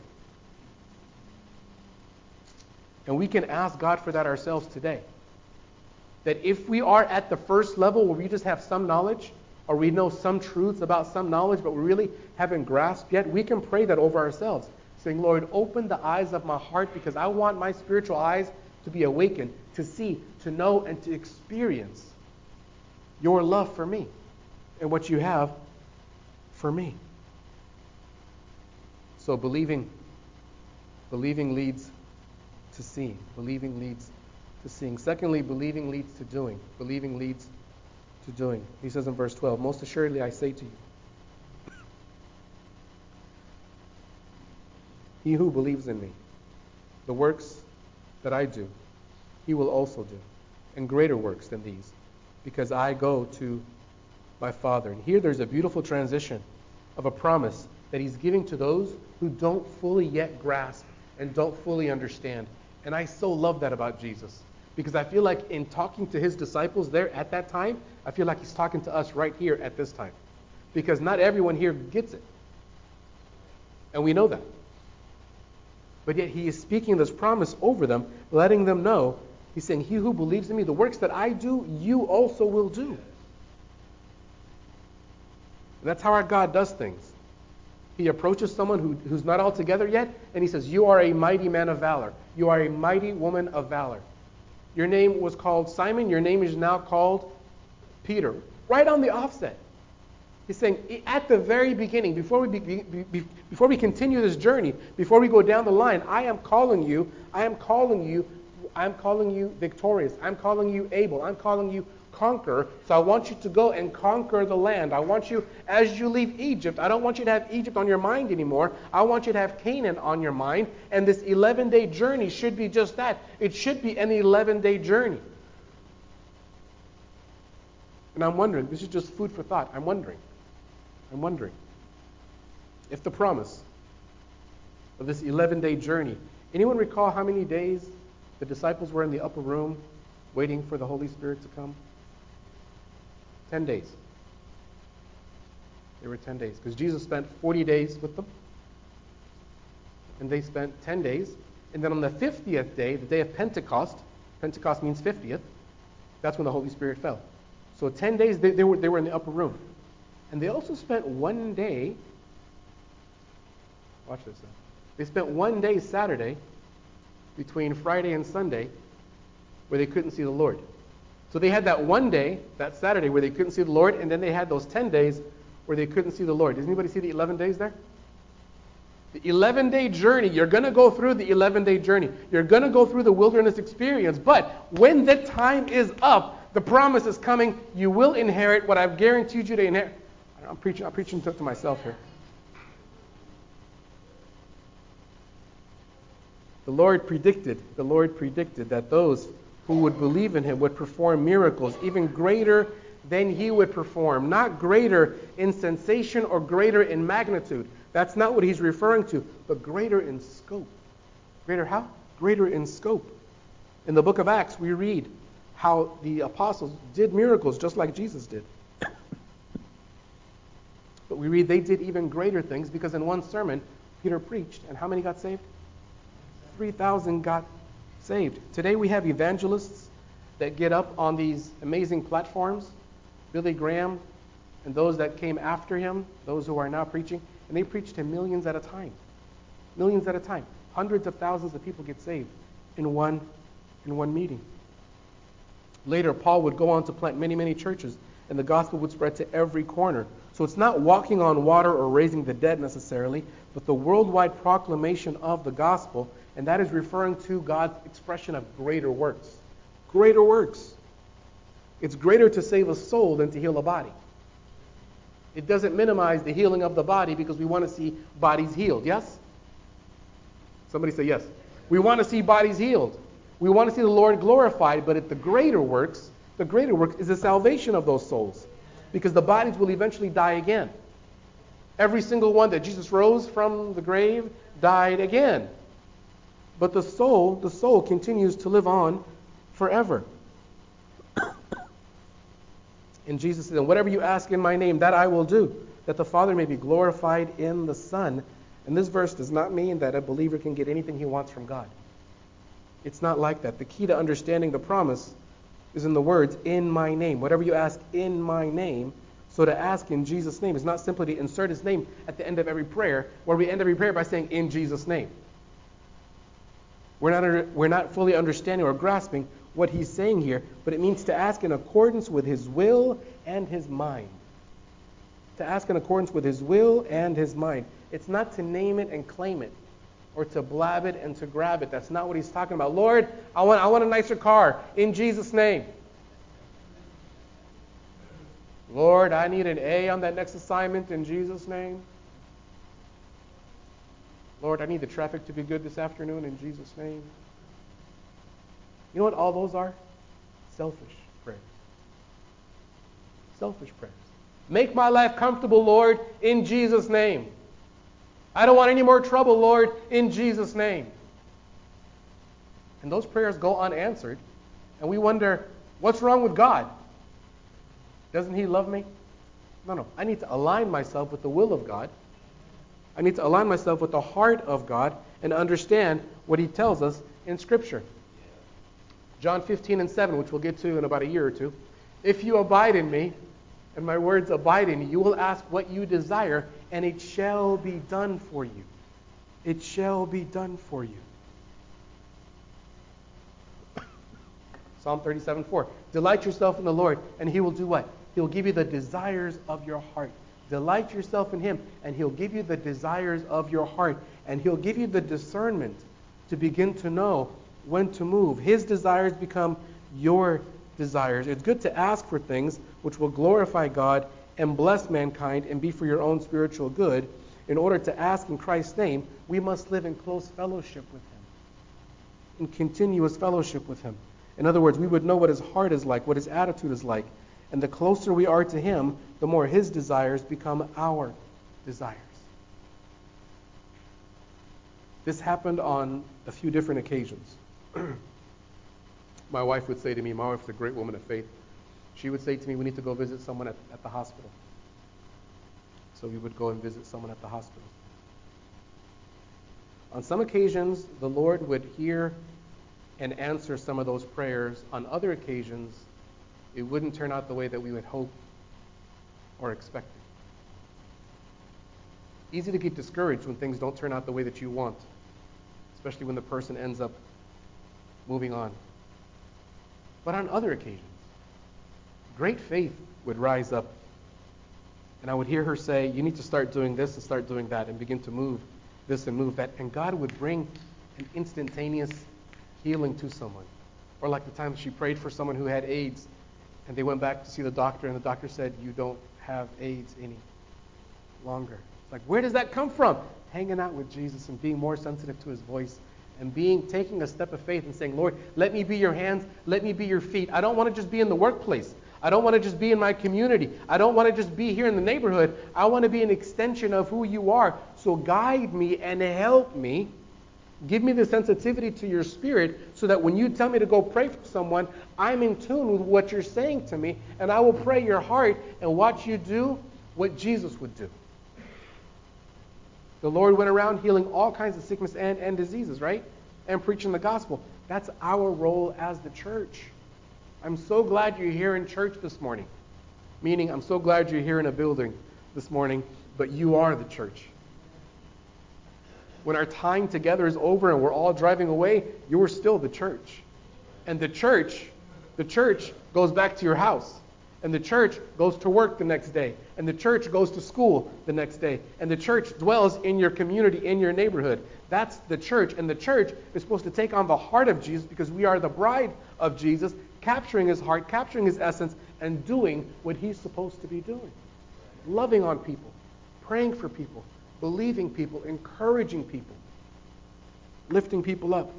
And we can ask God for that ourselves today. That if we are at the first level where we just have some knowledge, or we know some truths about some knowledge, but we really haven't grasped yet, we can pray that over ourselves, saying, Lord, open the eyes of my heart, because I want my spiritual eyes to be awakened, to see, to know, and to experience your love for me and what you have for me. So believing leads to seeing. Believing leads to seeing. Secondly, believing leads to doing. Believing leads to doing. He says in verse 12, Most assuredly I say to you, he who believes in me, the works that I do, he will also do, and greater works than these, because I go to my Father. And here there's a beautiful transition of a promise that he's giving to those who don't fully yet grasp and don't fully understand. And I so love that about Jesus, because I feel like in talking to his disciples there at that time, I feel like he's talking to us right here at this time, because not everyone here gets it. And we know that. But yet he is speaking this promise over them, letting them know He's saying, he who believes in me, the works that I do, you also will do. And that's how our God does things. He approaches someone who's not all together yet, and he says, you are a mighty man of valor. You are a mighty woman of valor. Your name was called Simon. Your name is now called Peter. Right on the offset. He's saying, at the very beginning, before we continue this journey, before we go down the line, I am calling you victorious. I'm calling you able. I'm calling you conqueror. So I want you to go and conquer the land. I want you, as you leave Egypt, I don't want you to have Egypt on your mind anymore. I want you to have Canaan on your mind. And this 11-day journey should be just that. It should be an 11-day journey. And I'm wondering, this is just food for thought. I'm wondering if the promise of this 11-day journey, anyone recall how many days the disciples were in the upper room waiting for the Holy Spirit to come? 10 days. They were 10 days. Because Jesus spent 40 days with them. And they spent 10 days. And then on the 50th day, the day of Pentecost means 50th, that's when the Holy Spirit fell. So 10 days they were in the upper room. And they also spent one day, watch this now. They spent one day Saturday between Friday and Sunday where they couldn't see the Lord. So they had that one day, that Saturday, where they couldn't see the Lord, and then they had those 10 days where they couldn't see the Lord. Does anybody see the 11 days there? The 11-day journey, you're going to go through the 11-day journey. You're going to go through the wilderness experience. But when the time is up, the promise is coming, you will inherit what I've guaranteed you to inherit. I'm preaching to myself here. The Lord predicted that those who would believe in him would perform miracles even greater than he would perform. Not greater in sensation or greater in magnitude. That's not what he's referring to, but greater in scope. Greater how? Greater in scope. In the book of Acts, we read how the apostles did miracles just like Jesus did. But we read they did even greater things because in one sermon, Peter preached, and how many got saved? 3,000 got saved. Today we have evangelists that get up on these amazing platforms, Billy Graham and those that came after him, those who are now preaching, and they preach to millions at a time. Millions at a time. Hundreds of thousands of people get saved in one meeting. Later, Paul would go on to plant many, many churches, and the gospel would spread to every corner. So it's not walking on water or raising the dead necessarily, but the worldwide proclamation of the gospel, and that is referring to God's expression of greater works. Greater works. It's greater to save a soul than to heal a body. It doesn't minimize the healing of the body because we want to see bodies healed. Yes? Somebody say yes. We want to see bodies healed. We want to see the Lord glorified, but the greater work is the salvation of those souls. Because the bodies will eventually die again. Every single one that Jesus rose from the grave died again. But the soul continues to live on forever. And Jesus said, whatever you ask in my name, that I will do, that the Father may be glorified in the Son. And this verse does not mean that a believer can get anything he wants from God. It's not like that. The key to understanding the promise is in the words, in my name. Whatever you ask in my name. So to ask in Jesus' name is not simply to insert his name at the end of every prayer, where we end every prayer by saying, in Jesus' name. We're not fully understanding or grasping what he's saying here, but it means to ask in accordance with his will and his mind. To ask in accordance with his will and his mind. It's not to name it and claim it, or to blab it and to grab it. That's not what he's talking about. Lord, I want a nicer car in Jesus' name. Lord, I need an A on that next assignment in Jesus' name. Lord, I need the traffic to be good this afternoon in Jesus' name. You know what all those are? Selfish prayers. Selfish prayers. Make my life comfortable, Lord, in Jesus' name. I don't want any more trouble, Lord, in Jesus' name. And those prayers go unanswered, and we wonder, what's wrong with God? Doesn't he love me? No. I need to align myself with the will of God. I need to align myself with the heart of God and understand what he tells us in Scripture. John 15:7, which we'll get to in about a year or two. If you abide in me, and my words abide in you, you will ask what you desire, and it shall be done for you. It shall be done for you. Psalm 37:4. Delight yourself in the Lord, and he will do what? He'll give you the desires of your heart. Delight yourself in him, and he'll give you the desires of your heart. And he'll give you the discernment to begin to know when to move. His desires become your desires. It's good to ask for things which will glorify God and bless mankind and be for your own spiritual good. In order to ask in Christ's name, we must live in close fellowship with him, in continuous fellowship with him. In other words, we would know what his heart is like, what his attitude is like. And the closer we are to him, the more his desires become our desires. This happened on a few different occasions. My wife would say to me, my wife's a great woman of faith. She would say to me, we need to go visit someone at the hospital. So we would go and visit someone at the hospital. On some occasions, the Lord would hear and answer some of those prayers. On other occasions, it wouldn't turn out the way that we would hope or expect. Easy to get discouraged when things don't turn out the way that you want, especially when the person ends up moving on. But on other occasions, great faith would rise up, and I would hear her say, you need to start doing this and start doing that, and begin to move this and move that, and God would bring an instantaneous healing to someone. Or like the time she prayed for someone who had AIDS, and they went back to see the doctor, and the doctor said, you don't have AIDS any longer. It's like, where does that come from? Hanging out with Jesus and being more sensitive to his voice, and taking a step of faith and saying, Lord, let me be your hands, let me be your feet. I don't want to just be in the workplace. I don't want to just be in my community. I don't want to just be here in the neighborhood. I want to be an extension of who you are. So guide me and help me. Give me the sensitivity to your spirit so that when you tell me to go pray for someone, I'm in tune with what you're saying to me, and I will pray your heart and watch you do what Jesus would do. The Lord went around healing all kinds of sickness and diseases, right? And preaching the gospel. That's our role as the church. I'm so glad you're here in church this morning. Meaning, I'm so glad you're here in a building this morning, but you are the church. When our time together is over and we're all driving away, you're still the church. And the church goes back to your house. And the church goes to work the next day. And the church goes to school the next day. And the church dwells in your community, in your neighborhood. That's the church. And the church is supposed to take on the heart of Jesus because we are the bride of Jesus, capturing his heart, capturing his essence, and doing what he's supposed to be doing. Loving on people, praying for people, believing people, encouraging people, lifting people up.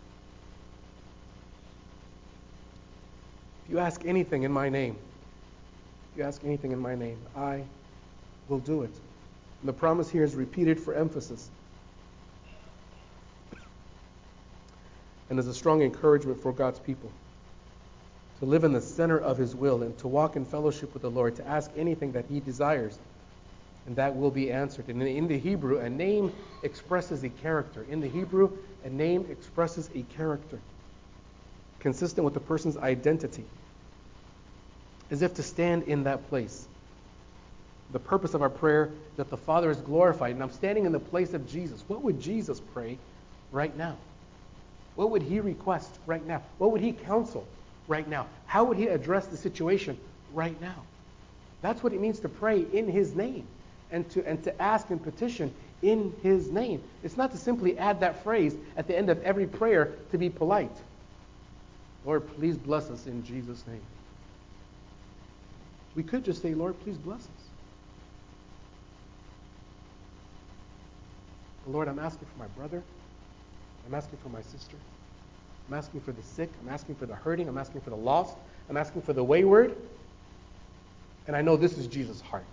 If you ask anything in my name, I will do it. And the promise here is repeated for emphasis. And is a strong encouragement for God's people to live in the center of his will and to walk in fellowship with the Lord, to ask anything that he desires, and that will be answered. And in the Hebrew, a name expresses a character. In the Hebrew, a name expresses a character consistent with the person's identity, as if to stand in that place. The purpose of our prayer is that the Father is glorified. And I'm standing in the place of Jesus. What would Jesus pray right now? What would he request right now? What would he counsel right now? How would he address the situation right now? That's what it means to pray in his name and to ask and petition in his name. It's not to simply add that phrase at the end of every prayer to be polite. Lord, please bless us in Jesus' name. We could just say, Lord, please bless us. Lord, I'm asking for my brother. I'm asking for my sister. I'm asking for the sick. I'm asking for the hurting. I'm asking for the lost. I'm asking for the wayward. And I know this is Jesus' heart.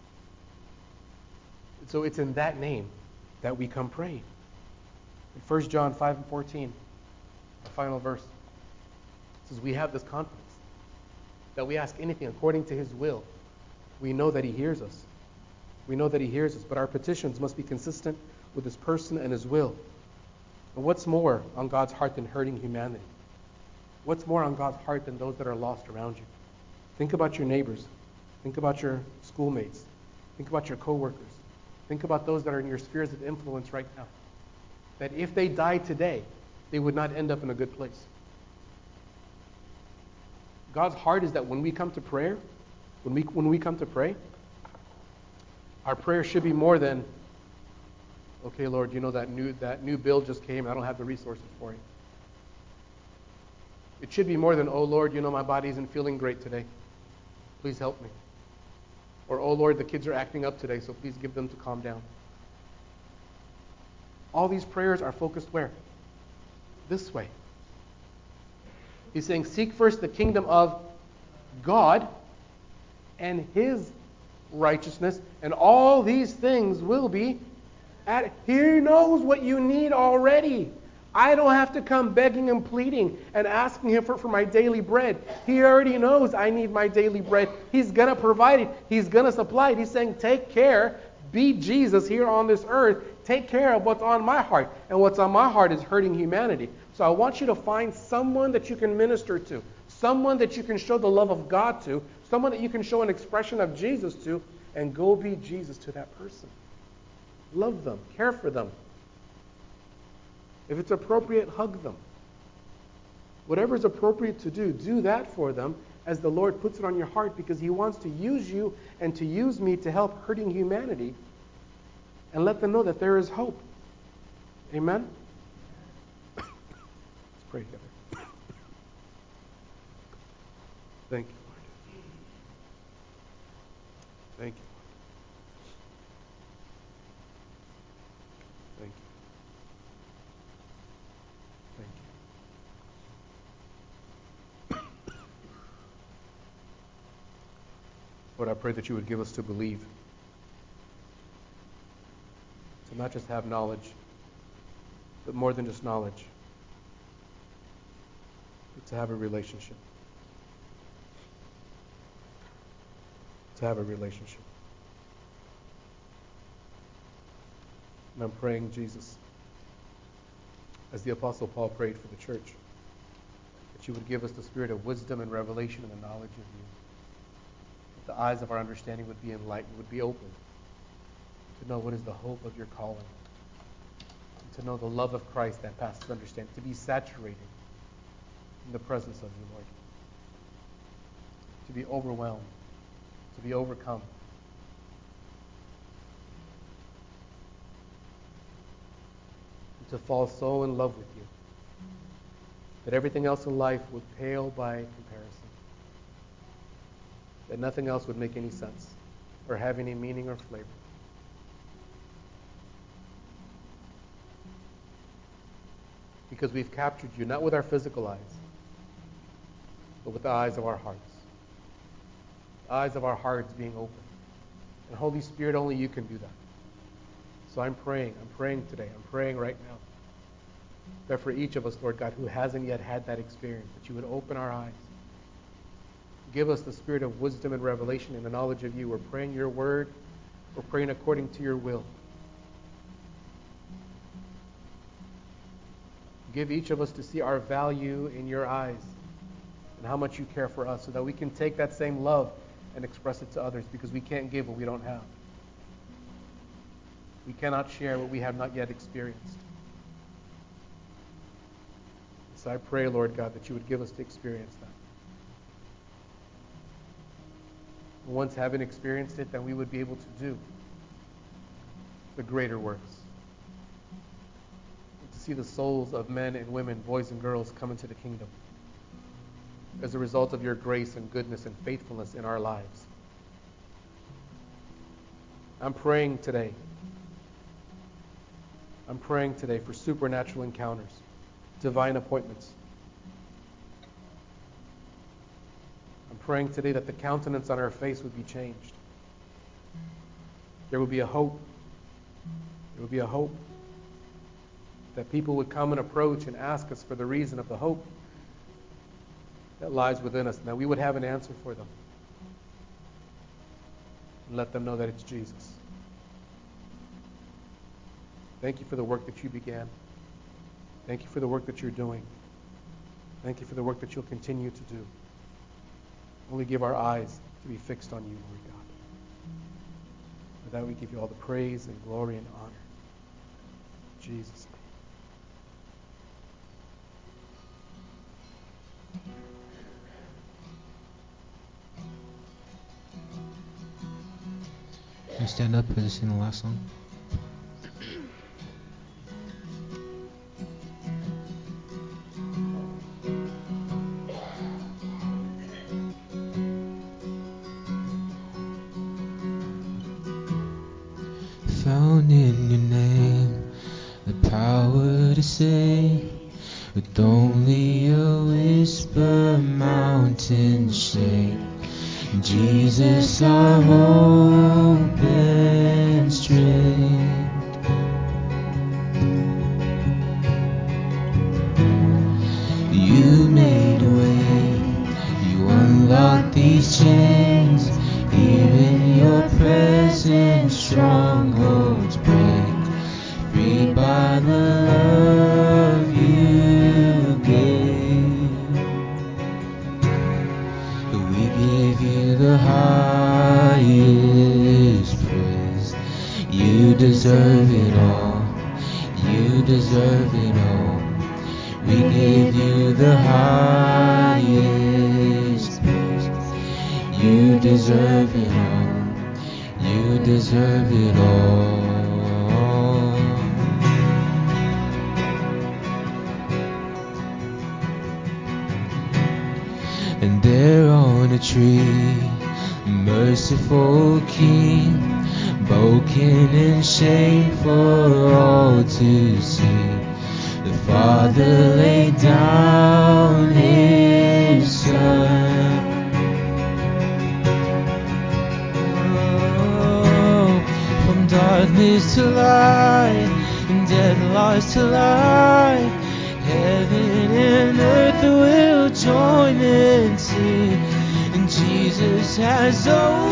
So it's in that name that we come pray. In 1 John 5:14, the final verse, it says, we have this confidence that we ask anything according to his will. We know that he hears us. We know that he hears us, but our petitions must be consistent with his person and his will. And what's more on God's heart than hurting humanity? What's more on God's heart than those that are lost around you? Think about your neighbors. Think about your schoolmates. Think about your coworkers. Think about those that are in your spheres of influence right now. That if they died today, they would not end up in a good place. God's heart is that when we come to prayer, when we come to pray, our prayer should be more than, okay, Lord, you know that new bill just came. I don't have the resources for it. It should be more than, oh, Lord, you know my body isn't feeling great today. Please help me. Or, oh, Lord, the kids are acting up today, so please give them to calm down. All these prayers are focused where? This way. He's saying, seek first the kingdom of God and His righteousness, and all these things will be added. He knows what you need already. I don't have to come begging and pleading and asking Him for my daily bread. He already knows I need my daily bread. He's going to provide it. He's going to supply it. He's saying, take care. Be Jesus here on this earth. Take care of what's on my heart. And what's on my heart is hurting humanity. So I want you to find someone that you can minister to. Someone that you can show the love of God to. Someone that you can show an expression of Jesus to. And go be Jesus to that person. Love them. Care for them. If it's appropriate, hug them. Whatever is appropriate to do, do that for them as the Lord puts it on your heart, because He wants to use you and to use me to help hurting humanity and let them know that there is hope. Amen? Let's pray together. Thank you, Lord. Thank you, Lord. Thank you. Lord, I pray that you would give us to believe, to not just have knowledge, but more than just knowledge, but to have a relationship. To have a relationship. And I'm praying, Jesus, as the Apostle Paul prayed for the church, that you would give us the spirit of wisdom and revelation and the knowledge of you. The eyes of our understanding would be enlightened, would be opened to know what is the hope of your calling, and to know the love of Christ that passes understanding, to be saturated in the presence of you, Lord, to be overwhelmed, to be overcome, and to fall so in love with you that everything else in life would pale by comparison. That nothing else would make any sense or have any meaning or flavor. Because we've captured you, not with our physical eyes, but with the eyes of our hearts. The eyes of our hearts being open. And Holy Spirit, only you can do that. So I'm praying today, I'm praying right now, that for each of us, Lord God, who hasn't yet had that experience, that you would open our eyes. Give us the spirit of wisdom and revelation and the knowledge of you. We're praying your word. We're praying according to your will. Give each of us to see our value in your eyes and how much you care for us, so that we can take that same love and express it to others, because we can't give what we don't have. We cannot share what we have not yet experienced. So I pray, Lord God, that you would give us to experience that. Once having experienced it, then we would be able to do the greater works. To see the souls of men and women, boys and girls come into the kingdom as a result of your grace and goodness and faithfulness in our lives. I'm praying today for supernatural encounters, divine appointments. I'm praying today that the countenance on our face would be changed. There would be a hope. There would be a hope that people would come and approach and ask us for the reason of the hope that lies within us, and that we would have an answer for them. And let them know that it's Jesus. Thank you for the work that you began. Thank you for the work that you're doing. Thank you for the work that you'll continue to do. Only give our eyes to be fixed on you, Lord God. For that we give you all the praise and glory and honor. In Jesus' Can you stand up as I sing the last song? Found in your name the power to save. With only a whisper, mountains shake. Jesus, our hope and strength. You made a way, you unlocked these chains. Here in your presence, strongholds break. Freed by the love you gave. We give you the highest praise. You deserve it all. You deserve it all. We give you the highest praise. You deserve it all. You deserve it all. And there on a tree, merciful King, broken and shame for all to see. The Father laid down His Son. Oh, from darkness to light, and death lost to life, heaven and earth will join and sing. And Jesus has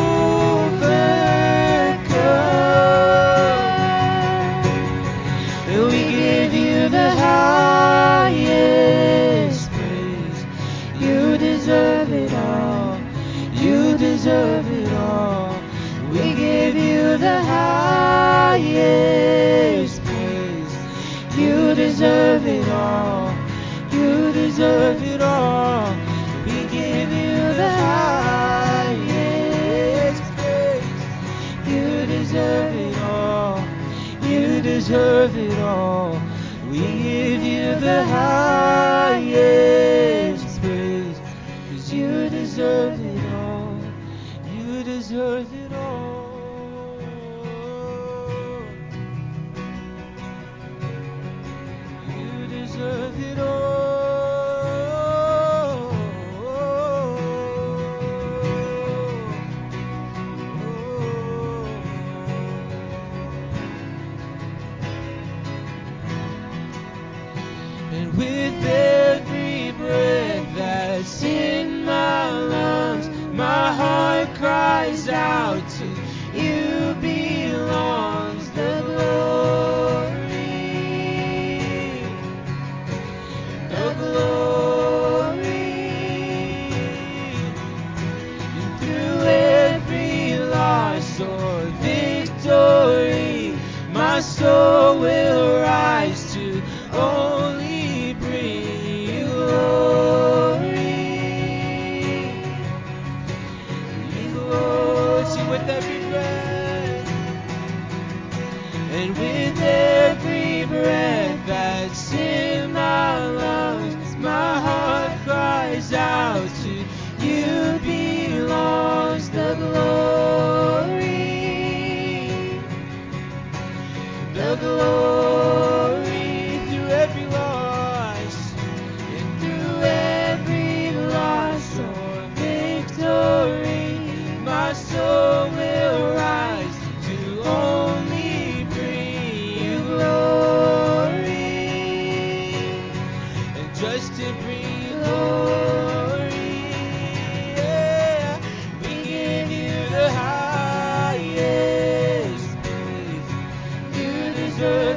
overcome. And we give you the highest praise. You deserve it all. You deserve it all. We give you the highest praise. You deserve it all. You deserve it all. We give you the highest praise. You deserve it all. You deserve it all. We give you the highest praise. 'Cause you deserve it all. You deserve it all. You deserve it all. And with every breath that's in my lungs, my heart cries out to you belongs the glory, the glory. And through every loss or victory, my soul will rise to only bring you glory. You glory. See, with every breath, and with every breath that's in my lungs, my heart cries out to you belongs the glory, the glory. Through every loss, and through every loss or victory, my soul will rise to only bring you glory, and just to bring you glory. Yeah. We give you the highest praise. You deserve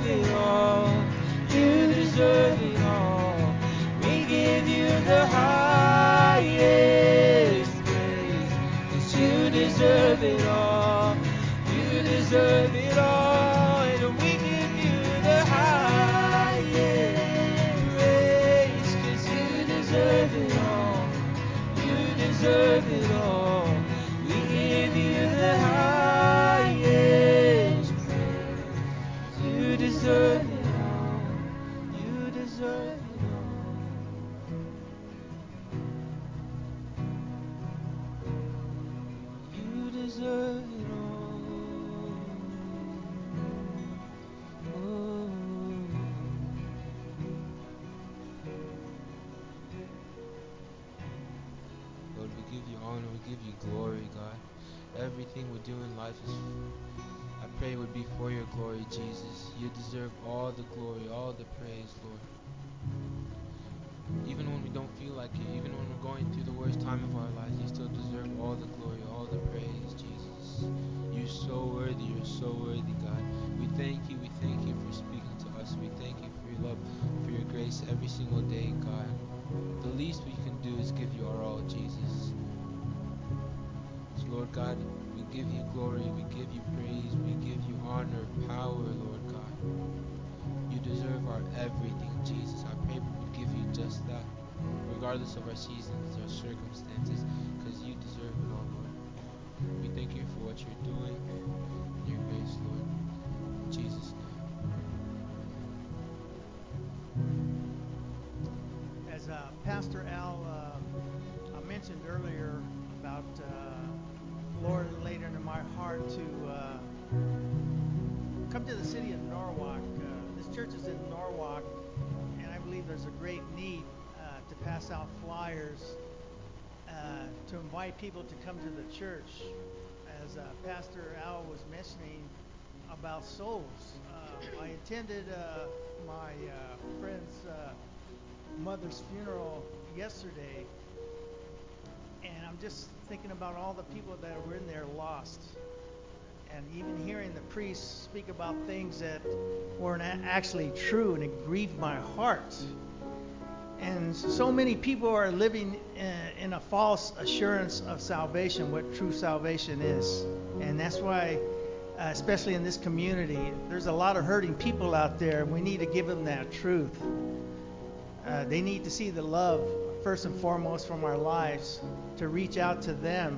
deserve it all, and we give you the highest praise, 'cause you deserve it all. You deserve it all. We give you the highest praise. You deserve it all. You deserve it all. You deserve it all. Oh. Lord, we give you honor, we give you glory, God. Everything we do in life is, I pray it would be for your glory, Jesus. You deserve all the glory, all the praise, Lord. Even when we don't feel like it, even when we're going through the worst time of our lives, you still deserve all the glory, all the praise, Jesus. You're so worthy, God. We thank you for speaking to us. We thank you for your love, for your grace every single day, God. The least we can do is give you our all, Jesus. So Lord God, we give you glory, we give you praise, we give you honor, power, Lord God. You deserve our everything, Jesus. I pray we would give you just that, regardless of our seasons, our circumstances, because you deserve it all, Lord. We thank you for what you're doing, in your grace, Lord. In Jesus' name. As Pastor Al mentioned earlier about Lord laid it in my heart to come to the city of Norwalk. This church is in Norwalk, and I believe there's a great need to pass out flyers to invite people to come to the church. As Pastor Al was mentioning about souls, I attended my friend's mother's funeral yesterday, and I'm just thinking about all the people that were in there lost, and even hearing the priest speak about things that weren't actually true, and it grieved my heart. And so many people are living in a false assurance of salvation, what true salvation is. And that's why, especially in this community, there's a lot of hurting people out there, and we need to give them that truth. They need to see the love, first and foremost, from our lives, to reach out to them.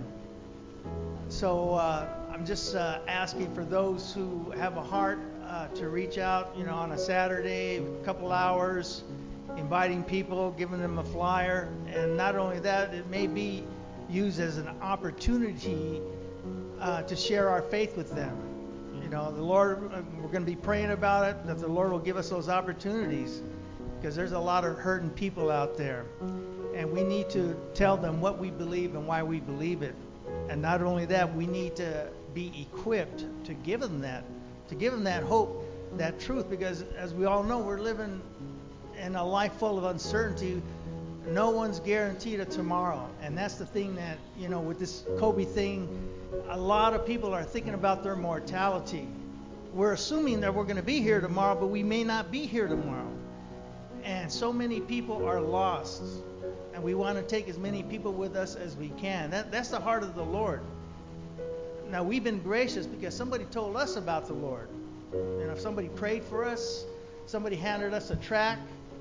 So I'm just asking for those who have a heart to reach out, on a Saturday, a couple hours, inviting people, giving them a flyer. And not only that, it may be used as an opportunity to share our faith with them. The Lord, we're going to be praying about it, that the Lord will give us those opportunities, because there's a lot of hurting people out there. And we need to tell them what we believe and why we believe it. And not only that, we need to be equipped to give them that hope, that truth, because as we all know, we're living in a life full of uncertainty. No one's guaranteed a tomorrow. And that's the thing that, with this COVID thing, a lot of people are thinking about their mortality. We're assuming that we're going to be here tomorrow, but we may not be here tomorrow. And so many people are lost. And we want to take as many people with us as we can. That's the heart of the Lord. Now, we've been gracious because somebody told us about the Lord. If somebody prayed for us, somebody handed us a tract.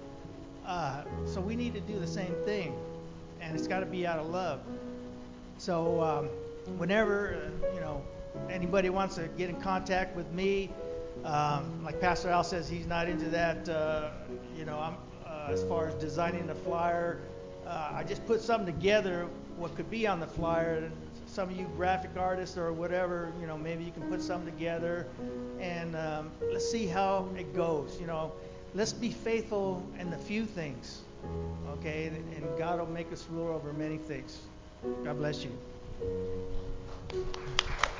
So we need to do the same thing. And it's got to be out of love. So whenever, anybody wants to get in contact with me, like Pastor Al says, he's not into that, I'm as far as designing the flyer. I just put something together, what could be on the flyer. Some of you graphic artists or whatever, maybe you can put something together, and let's see how it goes. Let's be faithful in the few things, okay? And God will make us rule over many things. God bless you.